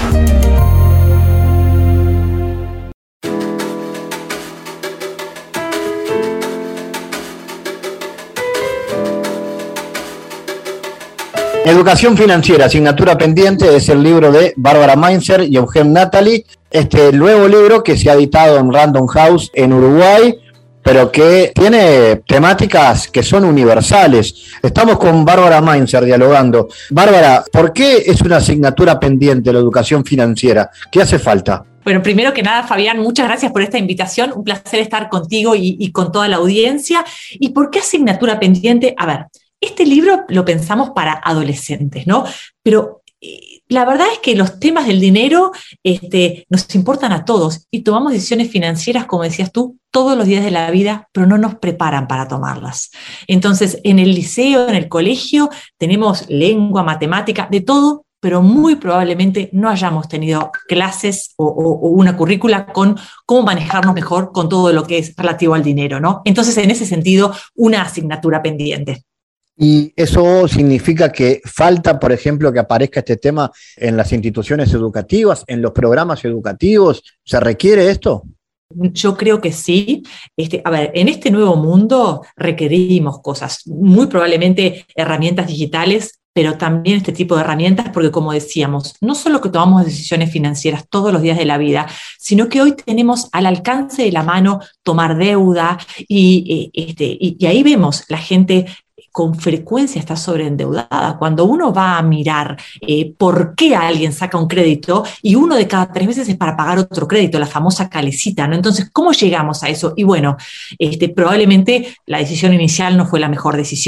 Educación financiera, asignatura pendiente, es el libro de Bárbara Mainzer y Eugen Natali. Este nuevo libro que se ha editado en Random House en Uruguay, pero que tiene temáticas que son universales. Estamos con Bárbara Mainzer dialogando. Bárbara, ¿por qué es una asignatura pendiente la educación financiera? ¿Qué hace falta? Bueno, primero que nada, Fabián, muchas gracias por esta invitación. Un placer estar contigo y con toda la audiencia. ¿Y por qué asignatura pendiente? A ver, este libro lo pensamos para adolescentes, ¿no? Pero la verdad es que los temas del dinero nos importan a todos, y tomamos decisiones financieras, como decías tú, todos los días de la vida, pero no nos preparan para tomarlas. Entonces, en el liceo, en el colegio, tenemos lengua, matemática, de todo, pero muy probablemente no hayamos tenido clases o una currícula con cómo manejarnos mejor con todo lo que es relativo al dinero, ¿no? Entonces, en ese sentido, una asignatura pendiente. ¿Y eso significa que falta, por ejemplo, que aparezca este tema en las instituciones educativas, en los programas educativos? ¿Se requiere esto? Yo creo que sí. A ver, en este nuevo mundo requerimos cosas, muy probablemente herramientas digitales, pero también este tipo de herramientas, porque como decíamos, no solo que tomamos decisiones financieras todos los días de la vida, sino que hoy tenemos al alcance de la mano tomar deuda, y ahí vemos la gente con frecuencia está sobreendeudada. Cuando uno va a mirar por qué alguien saca un crédito, y 1 de cada 3 veces es para pagar otro crédito, la famosa calecita, ¿no? Entonces, ¿cómo llegamos a eso? Y bueno, probablemente la decisión inicial no fue la mejor decisión.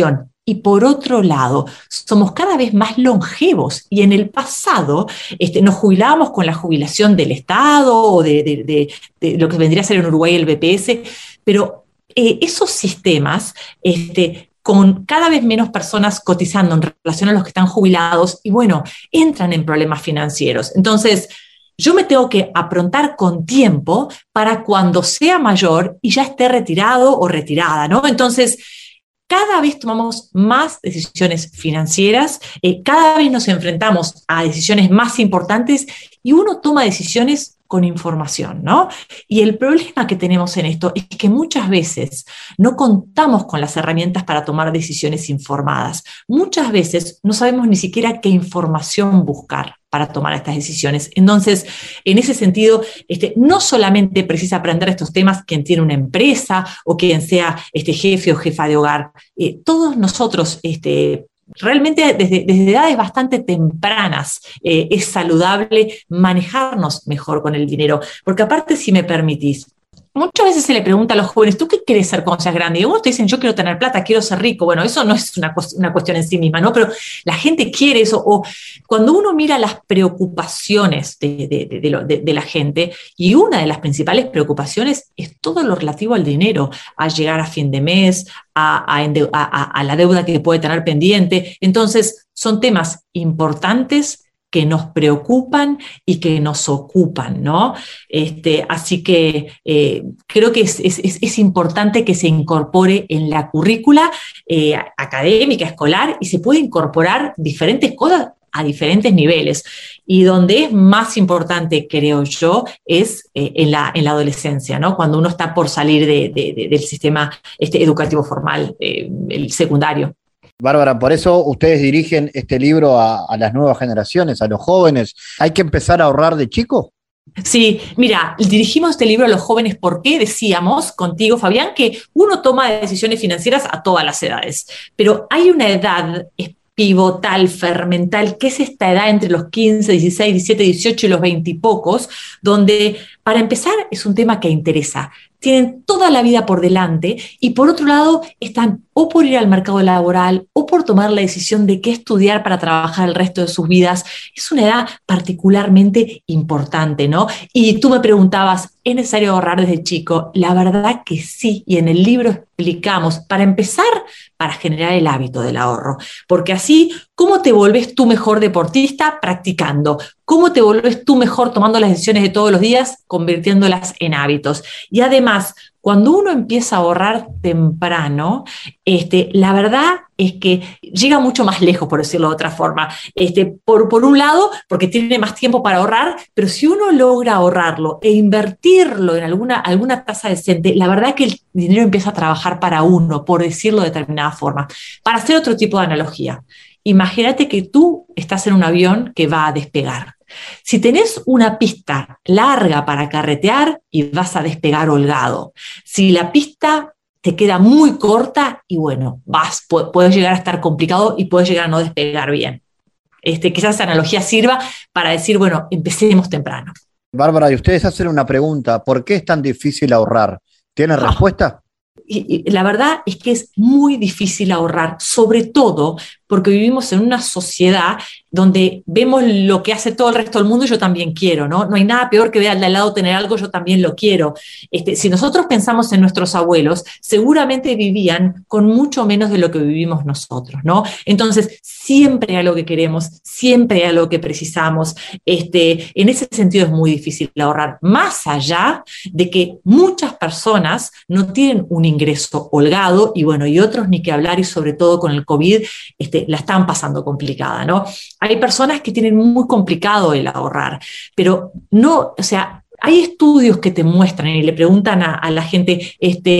y por otro lado, somos cada vez más longevos y en el pasado nos jubilábamos con la jubilación del Estado o de lo que vendría a ser en Uruguay el BPS, pero esos sistemas con cada vez menos personas cotizando en relación a los que están jubilados y bueno, entran en problemas financieros. Entonces, yo me tengo que aprontar con tiempo para cuando sea mayor y ya esté retirado o retirada, ¿no? Entonces, cada vez tomamos más decisiones financieras, cada vez nos enfrentamos a decisiones más importantes y uno toma decisiones con información, ¿no? Y el problema que tenemos en esto es que muchas veces no contamos con las herramientas para tomar decisiones informadas. Muchas veces no sabemos ni siquiera qué información buscar para tomar estas decisiones. Entonces, en ese sentido, no solamente precisa aprender estos temas quien tiene una empresa o quien sea jefe o jefa de hogar. Todos nosotros, realmente desde edades bastante tempranas es saludable manejarnos mejor con el dinero, porque aparte, si me permitís, muchas veces se le pregunta a los jóvenes, ¿tú qué quieres ser cuando seas grande? Y algunos te dicen, yo quiero tener plata, quiero ser rico. Bueno, eso no es una cuestión en sí misma, ¿no? Pero la gente quiere eso. O cuando uno mira las preocupaciones de la gente, y una de las principales preocupaciones es todo lo relativo al dinero, a llegar a fin de mes, a la deuda que puede tener pendiente. Entonces, son temas importantes que nos preocupan y que nos ocupan, ¿no? Así que creo que es importante que se incorpore en la currícula académica, escolar, y se puede incorporar diferentes cosas a diferentes niveles. Y donde es más importante, creo yo, es en la adolescencia, ¿no? Cuando uno está por salir del sistema educativo formal, el secundario. Bárbara, por eso ustedes dirigen este libro a las nuevas generaciones, a los jóvenes. ¿Hay que empezar a ahorrar de chico? Sí, mira, dirigimos este libro a los jóvenes porque decíamos contigo, Fabián, que uno toma decisiones financieras a todas las edades, pero hay una edad pivotal, fermental, que es esta edad entre los 15, 16, 17, 18 y los 20 y pocos, donde, para empezar, es un tema que interesa. Tienen toda la vida por delante y, por otro lado, están o por ir al mercado laboral o por tomar la decisión de qué estudiar para trabajar el resto de sus vidas. Es una edad particularmente importante, ¿no? Y tú me preguntabas, ¿es necesario ahorrar desde chico? La verdad que sí, y en el libro explicamos, para empezar, para generar el hábito del ahorro, porque así, ¿cómo te volvés tú mejor deportista? Practicando. ¿Cómo te volvés tú mejor tomando las decisiones de todos los días? Convirtiéndolas en hábitos. Y además, cuando uno empieza a ahorrar temprano, la verdad es que llega mucho más lejos, por decirlo de otra forma. Por un lado, porque tiene más tiempo para ahorrar, pero si uno logra ahorrarlo e invertirlo en alguna tasa decente, la verdad es que el dinero empieza a trabajar para uno, por decirlo de determinada forma. Para hacer otro tipo de analogía, imagínate que tú estás en un avión que va a despegar. Si tenés una pista larga para carretear y vas a despegar holgado, si la pista te queda muy corta y bueno, puedes llegar a estar complicado y puedes llegar a no despegar bien. Quizás esa analogía sirva para decir, bueno, empecemos temprano. Bárbara, y ustedes hacen una pregunta, ¿por qué es tan difícil ahorrar? ¿Tienen respuesta? Y la verdad es que es muy difícil ahorrar, sobre todo porque vivimos en una sociedad donde vemos lo que hace todo el resto del mundo y yo también quiero, ¿no? No hay nada peor que ver al de al lado tener algo, yo también lo quiero. Si nosotros pensamos en nuestros abuelos, seguramente vivían con mucho menos de lo que vivimos nosotros, ¿no? Entonces, siempre hay algo que queremos, siempre hay algo que precisamos. En ese sentido es muy difícil ahorrar, más allá de que muchas personas no tienen un ingreso holgado y bueno, y otros ni que hablar, y sobre todo con el COVID, la están pasando complicada, ¿no? Hay personas que tienen muy complicado el ahorrar, pero no, o sea, hay estudios que te muestran y le preguntan a la gente,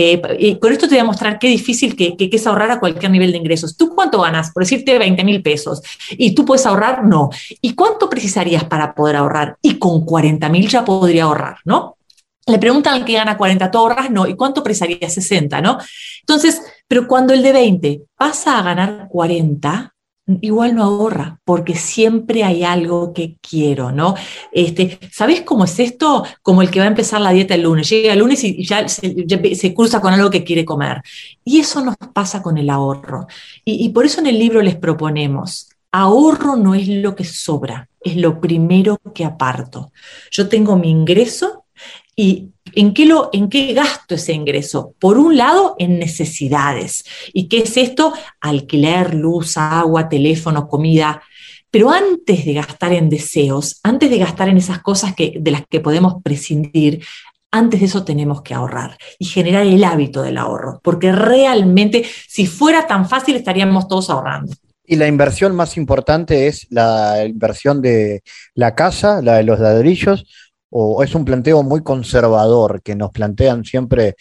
con esto te voy a mostrar qué difícil que es ahorrar a cualquier nivel de ingresos. ¿Tú cuánto ganas? Por decirte 20.000 pesos. ¿Y tú puedes ahorrar? No. ¿Y cuánto precisarías para poder ahorrar? Y con 40.000 ya podría ahorrar, ¿no? Le preguntan al que gana 40, ¿tú ahorras? No. ¿Y cuánto precisarías? 60, ¿no? Entonces, pero cuando el de 20 pasa a ganar 40, igual no ahorra, porque siempre hay algo que quiero, ¿no? ¿Sabés cómo es esto? Como el que va a empezar la dieta el lunes. Llega el lunes y ya se cruza con algo que quiere comer. Y eso nos pasa con el ahorro. Y por eso en el libro les proponemos, ahorro no es lo que sobra, es lo primero que aparto. Yo tengo mi ingreso y ¿en qué gasto ese ingreso? Por un lado, en necesidades. ¿Y qué es esto? Alquiler, luz, agua, teléfono, comida. Pero antes de gastar en deseos, antes de gastar en esas cosas de las que podemos prescindir, antes de eso tenemos que ahorrar y generar el hábito del ahorro, porque realmente, si fuera tan fácil, estaríamos todos ahorrando. Y la inversión más importante es la inversión de la casa, la de los ladrillos, o es un planteo muy conservador que nos plantean siempre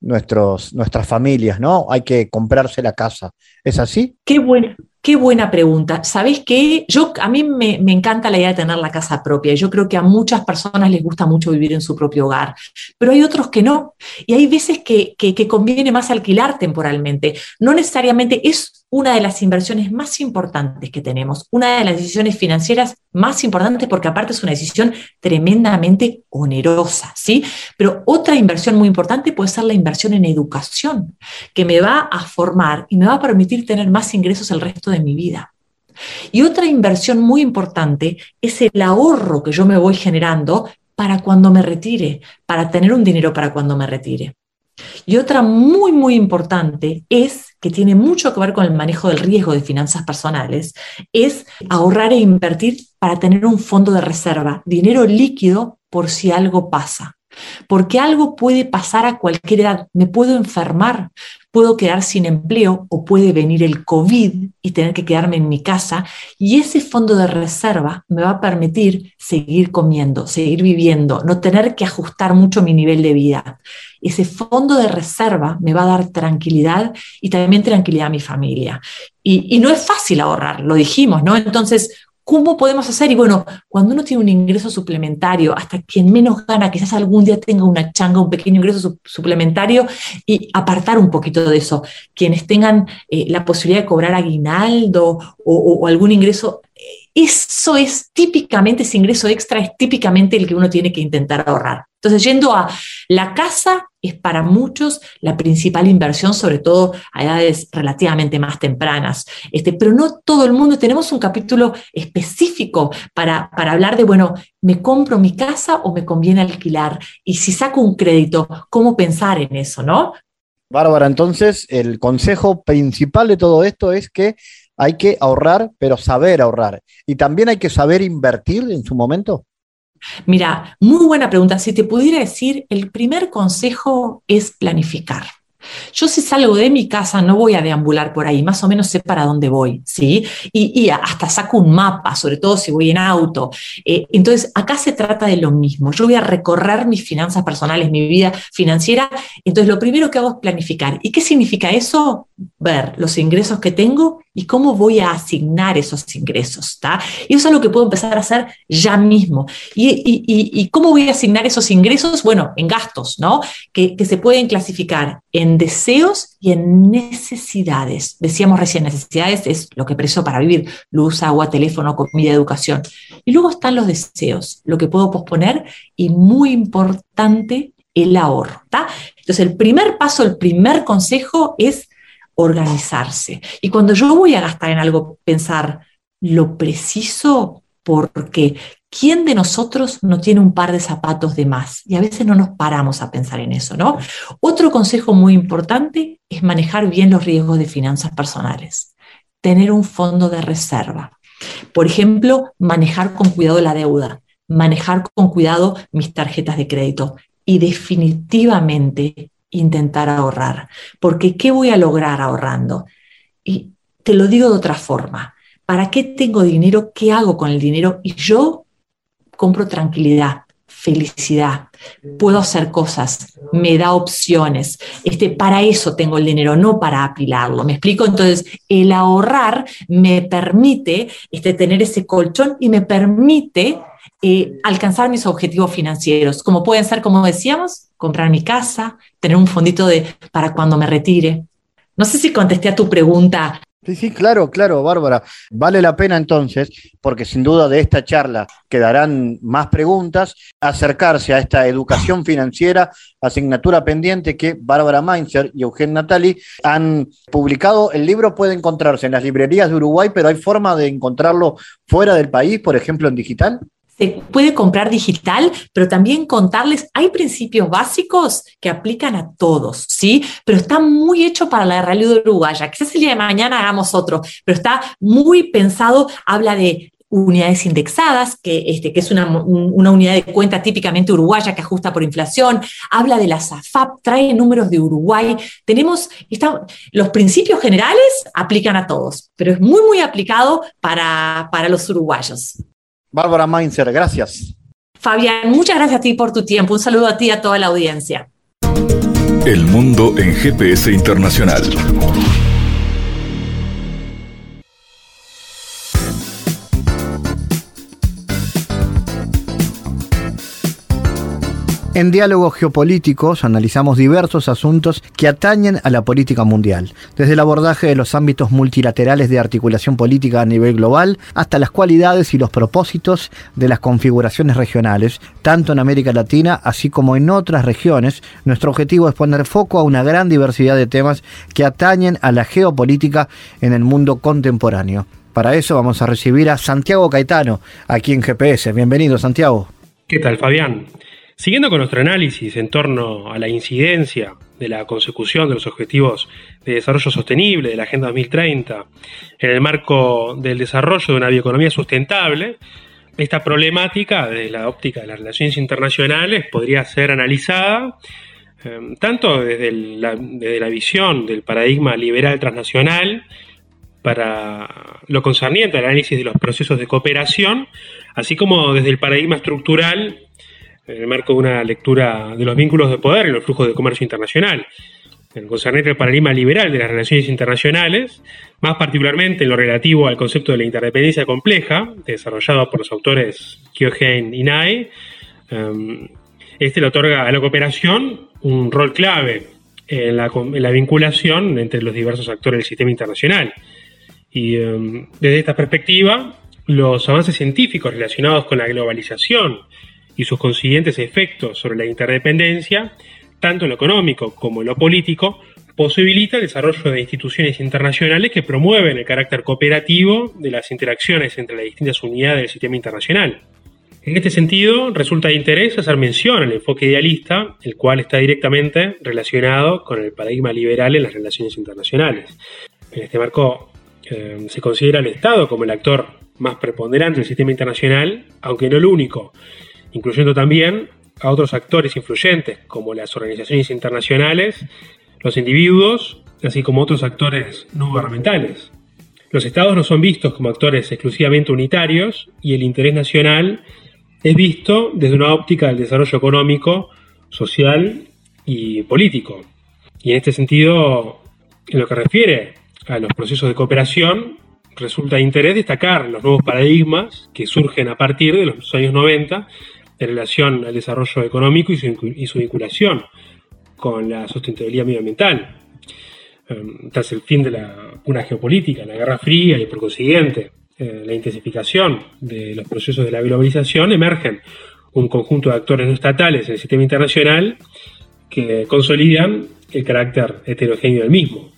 nuestras familias, ¿no? Hay que comprarse la casa. ¿Es así? Qué buena pregunta. ¿Sabés qué? A mí me encanta la idea de tener la casa propia. Yo creo que a muchas personas les gusta mucho vivir en su propio hogar, pero hay otros que no. Y hay veces que conviene más alquilar temporalmente. No necesariamente es una de las inversiones más importantes que tenemos, una de las decisiones financieras más importantes, porque aparte es una decisión tremendamente onerosa, ¿sí? Pero otra inversión muy importante puede ser la inversión en educación, que me va a formar y me va a permitir tener más ingresos el resto de mi vida. Y otra inversión muy importante es el ahorro que yo me voy generando para cuando me retire, para tener un dinero para cuando me retire. Y otra muy, muy importante que tiene mucho que ver con el manejo del riesgo de finanzas personales, es ahorrar e invertir para tener un fondo de reserva, dinero líquido por si algo pasa. Porque algo puede pasar a cualquier edad. Me puedo enfermar, puedo quedar sin empleo o puede venir el COVID y tener que quedarme en mi casa, y ese fondo de reserva me va a permitir seguir comiendo, seguir viviendo, no tener que ajustar mucho mi nivel de vida. Ese fondo de reserva me va a dar tranquilidad y también tranquilidad a mi familia. Y no es fácil ahorrar, lo dijimos, ¿no? Entonces, ¿cómo podemos hacer? Y bueno, cuando uno tiene un ingreso suplementario, hasta quien menos gana, quizás algún día tenga una changa, un pequeño ingreso suplementario, y apartar un poquito de eso. Quienes tengan la posibilidad de cobrar aguinaldo o algún ingreso, eso es típicamente, ese ingreso extra es típicamente el que uno tiene que intentar ahorrar. Entonces, yendo a la casa, es para muchos la principal inversión, sobre todo a edades relativamente más tempranas. Pero no todo el mundo. Tenemos un capítulo específico para hablar de, bueno, ¿me compro mi casa o me conviene alquilar? Y si saco un crédito, ¿cómo pensar en eso, no? Bárbara, entonces el consejo principal de todo esto es que hay que ahorrar, pero saber ahorrar. Y también hay que saber invertir en su momento. Mira, muy buena pregunta. Si te pudiera decir, el primer consejo es planificar. Yo si salgo de mi casa no voy a deambular por ahí, más o menos sé para dónde voy, ¿sí? Y hasta saco un mapa, sobre todo si voy en auto. Entonces, acá se trata de lo mismo. Yo voy a recorrer mis finanzas personales, mi vida financiera. Entonces, lo primero que hago es planificar. ¿Y qué significa eso? Ver los ingresos que tengo y cómo voy a asignar esos ingresos, ¿está? Y eso es lo que puedo empezar a hacer ya mismo. ¿Y cómo voy a asignar esos ingresos? Bueno, en gastos, ¿no? Que se pueden clasificar en deseos y en necesidades. Decíamos recién, necesidades es lo que preciso para vivir: luz, agua, teléfono, comida, educación. Y luego están los deseos, lo que puedo posponer, y muy importante, el ahorro, ¿está? Entonces, el primer paso, el primer consejo es organizarse. Y cuando yo voy a gastar en algo, pensar, ¿lo preciso? Porque ¿quién de nosotros no tiene un par de zapatos de más? Y a veces no nos paramos a pensar en eso, ¿no? Otro consejo muy importante es manejar bien los riesgos de finanzas personales. Tener un fondo de reserva. Por ejemplo, manejar con cuidado la deuda, manejar con cuidado mis tarjetas de crédito y definitivamente intentar ahorrar. Porque ¿qué voy a lograr ahorrando? Y te lo digo de otra forma. ¿Para qué tengo dinero? ¿Qué hago con el dinero? Y yo compro tranquilidad, felicidad, puedo hacer cosas, me da opciones. Para eso tengo el dinero, no para apilarlo. ¿Me explico? Entonces, el ahorrar me permite tener ese colchón y me permite alcanzar mis objetivos financieros, como pueden ser, como decíamos, comprar mi casa, tener un fondito para cuando me retire. No sé si contesté a tu pregunta. Sí, claro, Bárbara. Vale la pena entonces, porque sin duda de esta charla quedarán más preguntas, acercarse a esta educación financiera, asignatura pendiente que Bárbara Mainzer y Eugen Natali han publicado. El libro puede encontrarse en las librerías de Uruguay, pero ¿hay forma de encontrarlo fuera del país, por ejemplo, en digital? Se puede comprar digital, pero también contarles, hay principios básicos que aplican a todos, ¿sí? Pero está muy hecho para la realidad uruguaya. Quizás el día de mañana hagamos otro, pero está muy pensado, habla de unidades indexadas, que es una unidad de cuenta típicamente uruguaya que ajusta por inflación, habla de la SAFAP, trae números de Uruguay. Los principios generales aplican a todos, pero es muy, muy aplicado para los uruguayos. Bárbara Mainzer, gracias. Fabián, muchas gracias a ti por tu tiempo. Un saludo a ti y a toda la audiencia. El mundo en GPS Internacional. En Diálogos Geopolíticos analizamos diversos asuntos que atañen a la política mundial, desde el abordaje de los ámbitos multilaterales de articulación política a nivel global hasta las cualidades y los propósitos de las configuraciones regionales, tanto en América Latina así como en otras regiones. Nuestro objetivo es poner foco a una gran diversidad de temas que atañen a la geopolítica en el mundo contemporáneo. Para eso vamos a recibir a Santiago Caetano, aquí en GPS. Bienvenido, Santiago. ¿Qué tal, Fabián? Siguiendo con nuestro análisis en torno a la incidencia de la consecución de los objetivos de desarrollo sostenible de la Agenda 2030 en el marco del desarrollo de una bioeconomía sustentable, esta problemática desde la óptica de las relaciones internacionales podría ser analizada tanto desde la visión del paradigma liberal transnacional para lo concerniente al análisis de los procesos de cooperación, así como desde el paradigma estructural en el marco de una lectura de los vínculos de poder y los flujos de comercio internacional. En concerniente al paradigma liberal de las relaciones internacionales, más particularmente en lo relativo al concepto de la interdependencia compleja, desarrollado por los autores Keohane y Nye, le otorga a la cooperación un rol clave en la vinculación entre los diversos actores del sistema internacional. Y desde esta perspectiva, los avances científicos relacionados con la globalización y sus consiguientes efectos sobre la interdependencia, tanto en lo económico como en lo político, posibilita el desarrollo de instituciones internacionales que promueven el carácter cooperativo de las interacciones entre las distintas unidades del sistema internacional. En este sentido, resulta de interés hacer mención al enfoque idealista, el cual está directamente relacionado con el paradigma liberal en las relaciones internacionales. En este marco, se considera al Estado como el actor más preponderante del sistema internacional, aunque no el único, incluyendo también a otros actores influyentes como las organizaciones internacionales, los individuos, así como otros actores no gubernamentales. Los estados no son vistos como actores exclusivamente unitarios y el interés nacional es visto desde una óptica del desarrollo económico, social y político. Y en este sentido, en lo que refiere a los procesos de cooperación, resulta de interés destacar los nuevos paradigmas que surgen a partir de los años 90 en relación al desarrollo económico y su vinculación con la sustentabilidad medioambiental. Tras el fin de una geopolítica, la Guerra Fría y por consiguiente la intensificación de los procesos de la globalización, emergen un conjunto de actores no estatales en el sistema internacional que consolidan el carácter heterogéneo del mismo.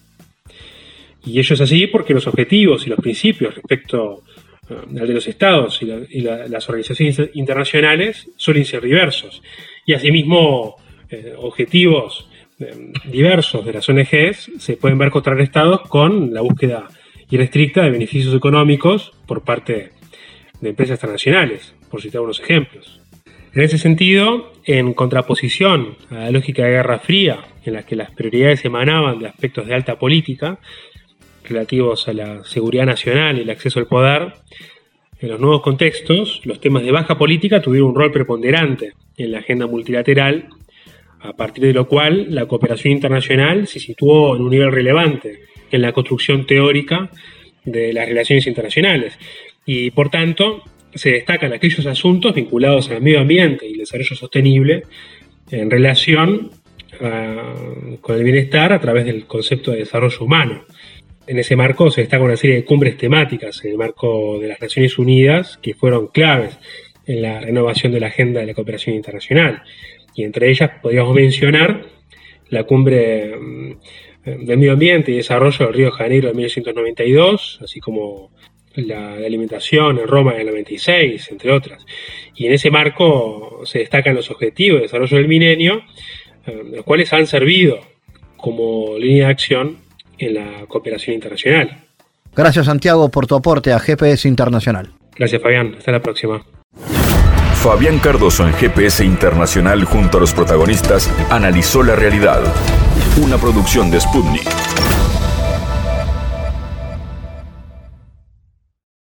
Y ello es así porque los objetivos y los principios respecto al de los estados y las organizaciones internacionales suelen ser diversos. Y asimismo, objetivos diversos de las ONGs se pueden ver contrarrestados con la búsqueda irrestricta de beneficios económicos por parte de empresas transnacionales, por citar unos ejemplos. En ese sentido, en contraposición a la lógica de Guerra Fría, en la que las prioridades emanaban de aspectos de alta política, relativos a la seguridad nacional y el acceso al poder, en los nuevos contextos, los temas de baja política tuvieron un rol preponderante en la agenda multilateral, a partir de lo cual la cooperación internacional se situó en un nivel relevante en la construcción teórica de las relaciones internacionales. Y, por tanto, se destacan aquellos asuntos vinculados al medio ambiente y el desarrollo sostenible en relación con el bienestar a través del concepto de desarrollo humano. En ese marco se destaca una serie de cumbres temáticas en el marco de las Naciones Unidas que fueron claves en la renovación de la agenda de la cooperación internacional. Y entre ellas podríamos mencionar la cumbre del medio ambiente y desarrollo del Río de Janeiro de 1992, así como la de alimentación en Roma en el 96, entre otras. Y en ese marco se destacan los objetivos de desarrollo del milenio, los cuales han servido como línea de acción en la cooperación internacional. Gracias, Santiago, por tu aporte a GPS Internacional. Gracias, Fabián. Hasta la próxima. Fabián Cardoso en GPS Internacional junto a los protagonistas analizó la realidad. Una producción de Sputnik.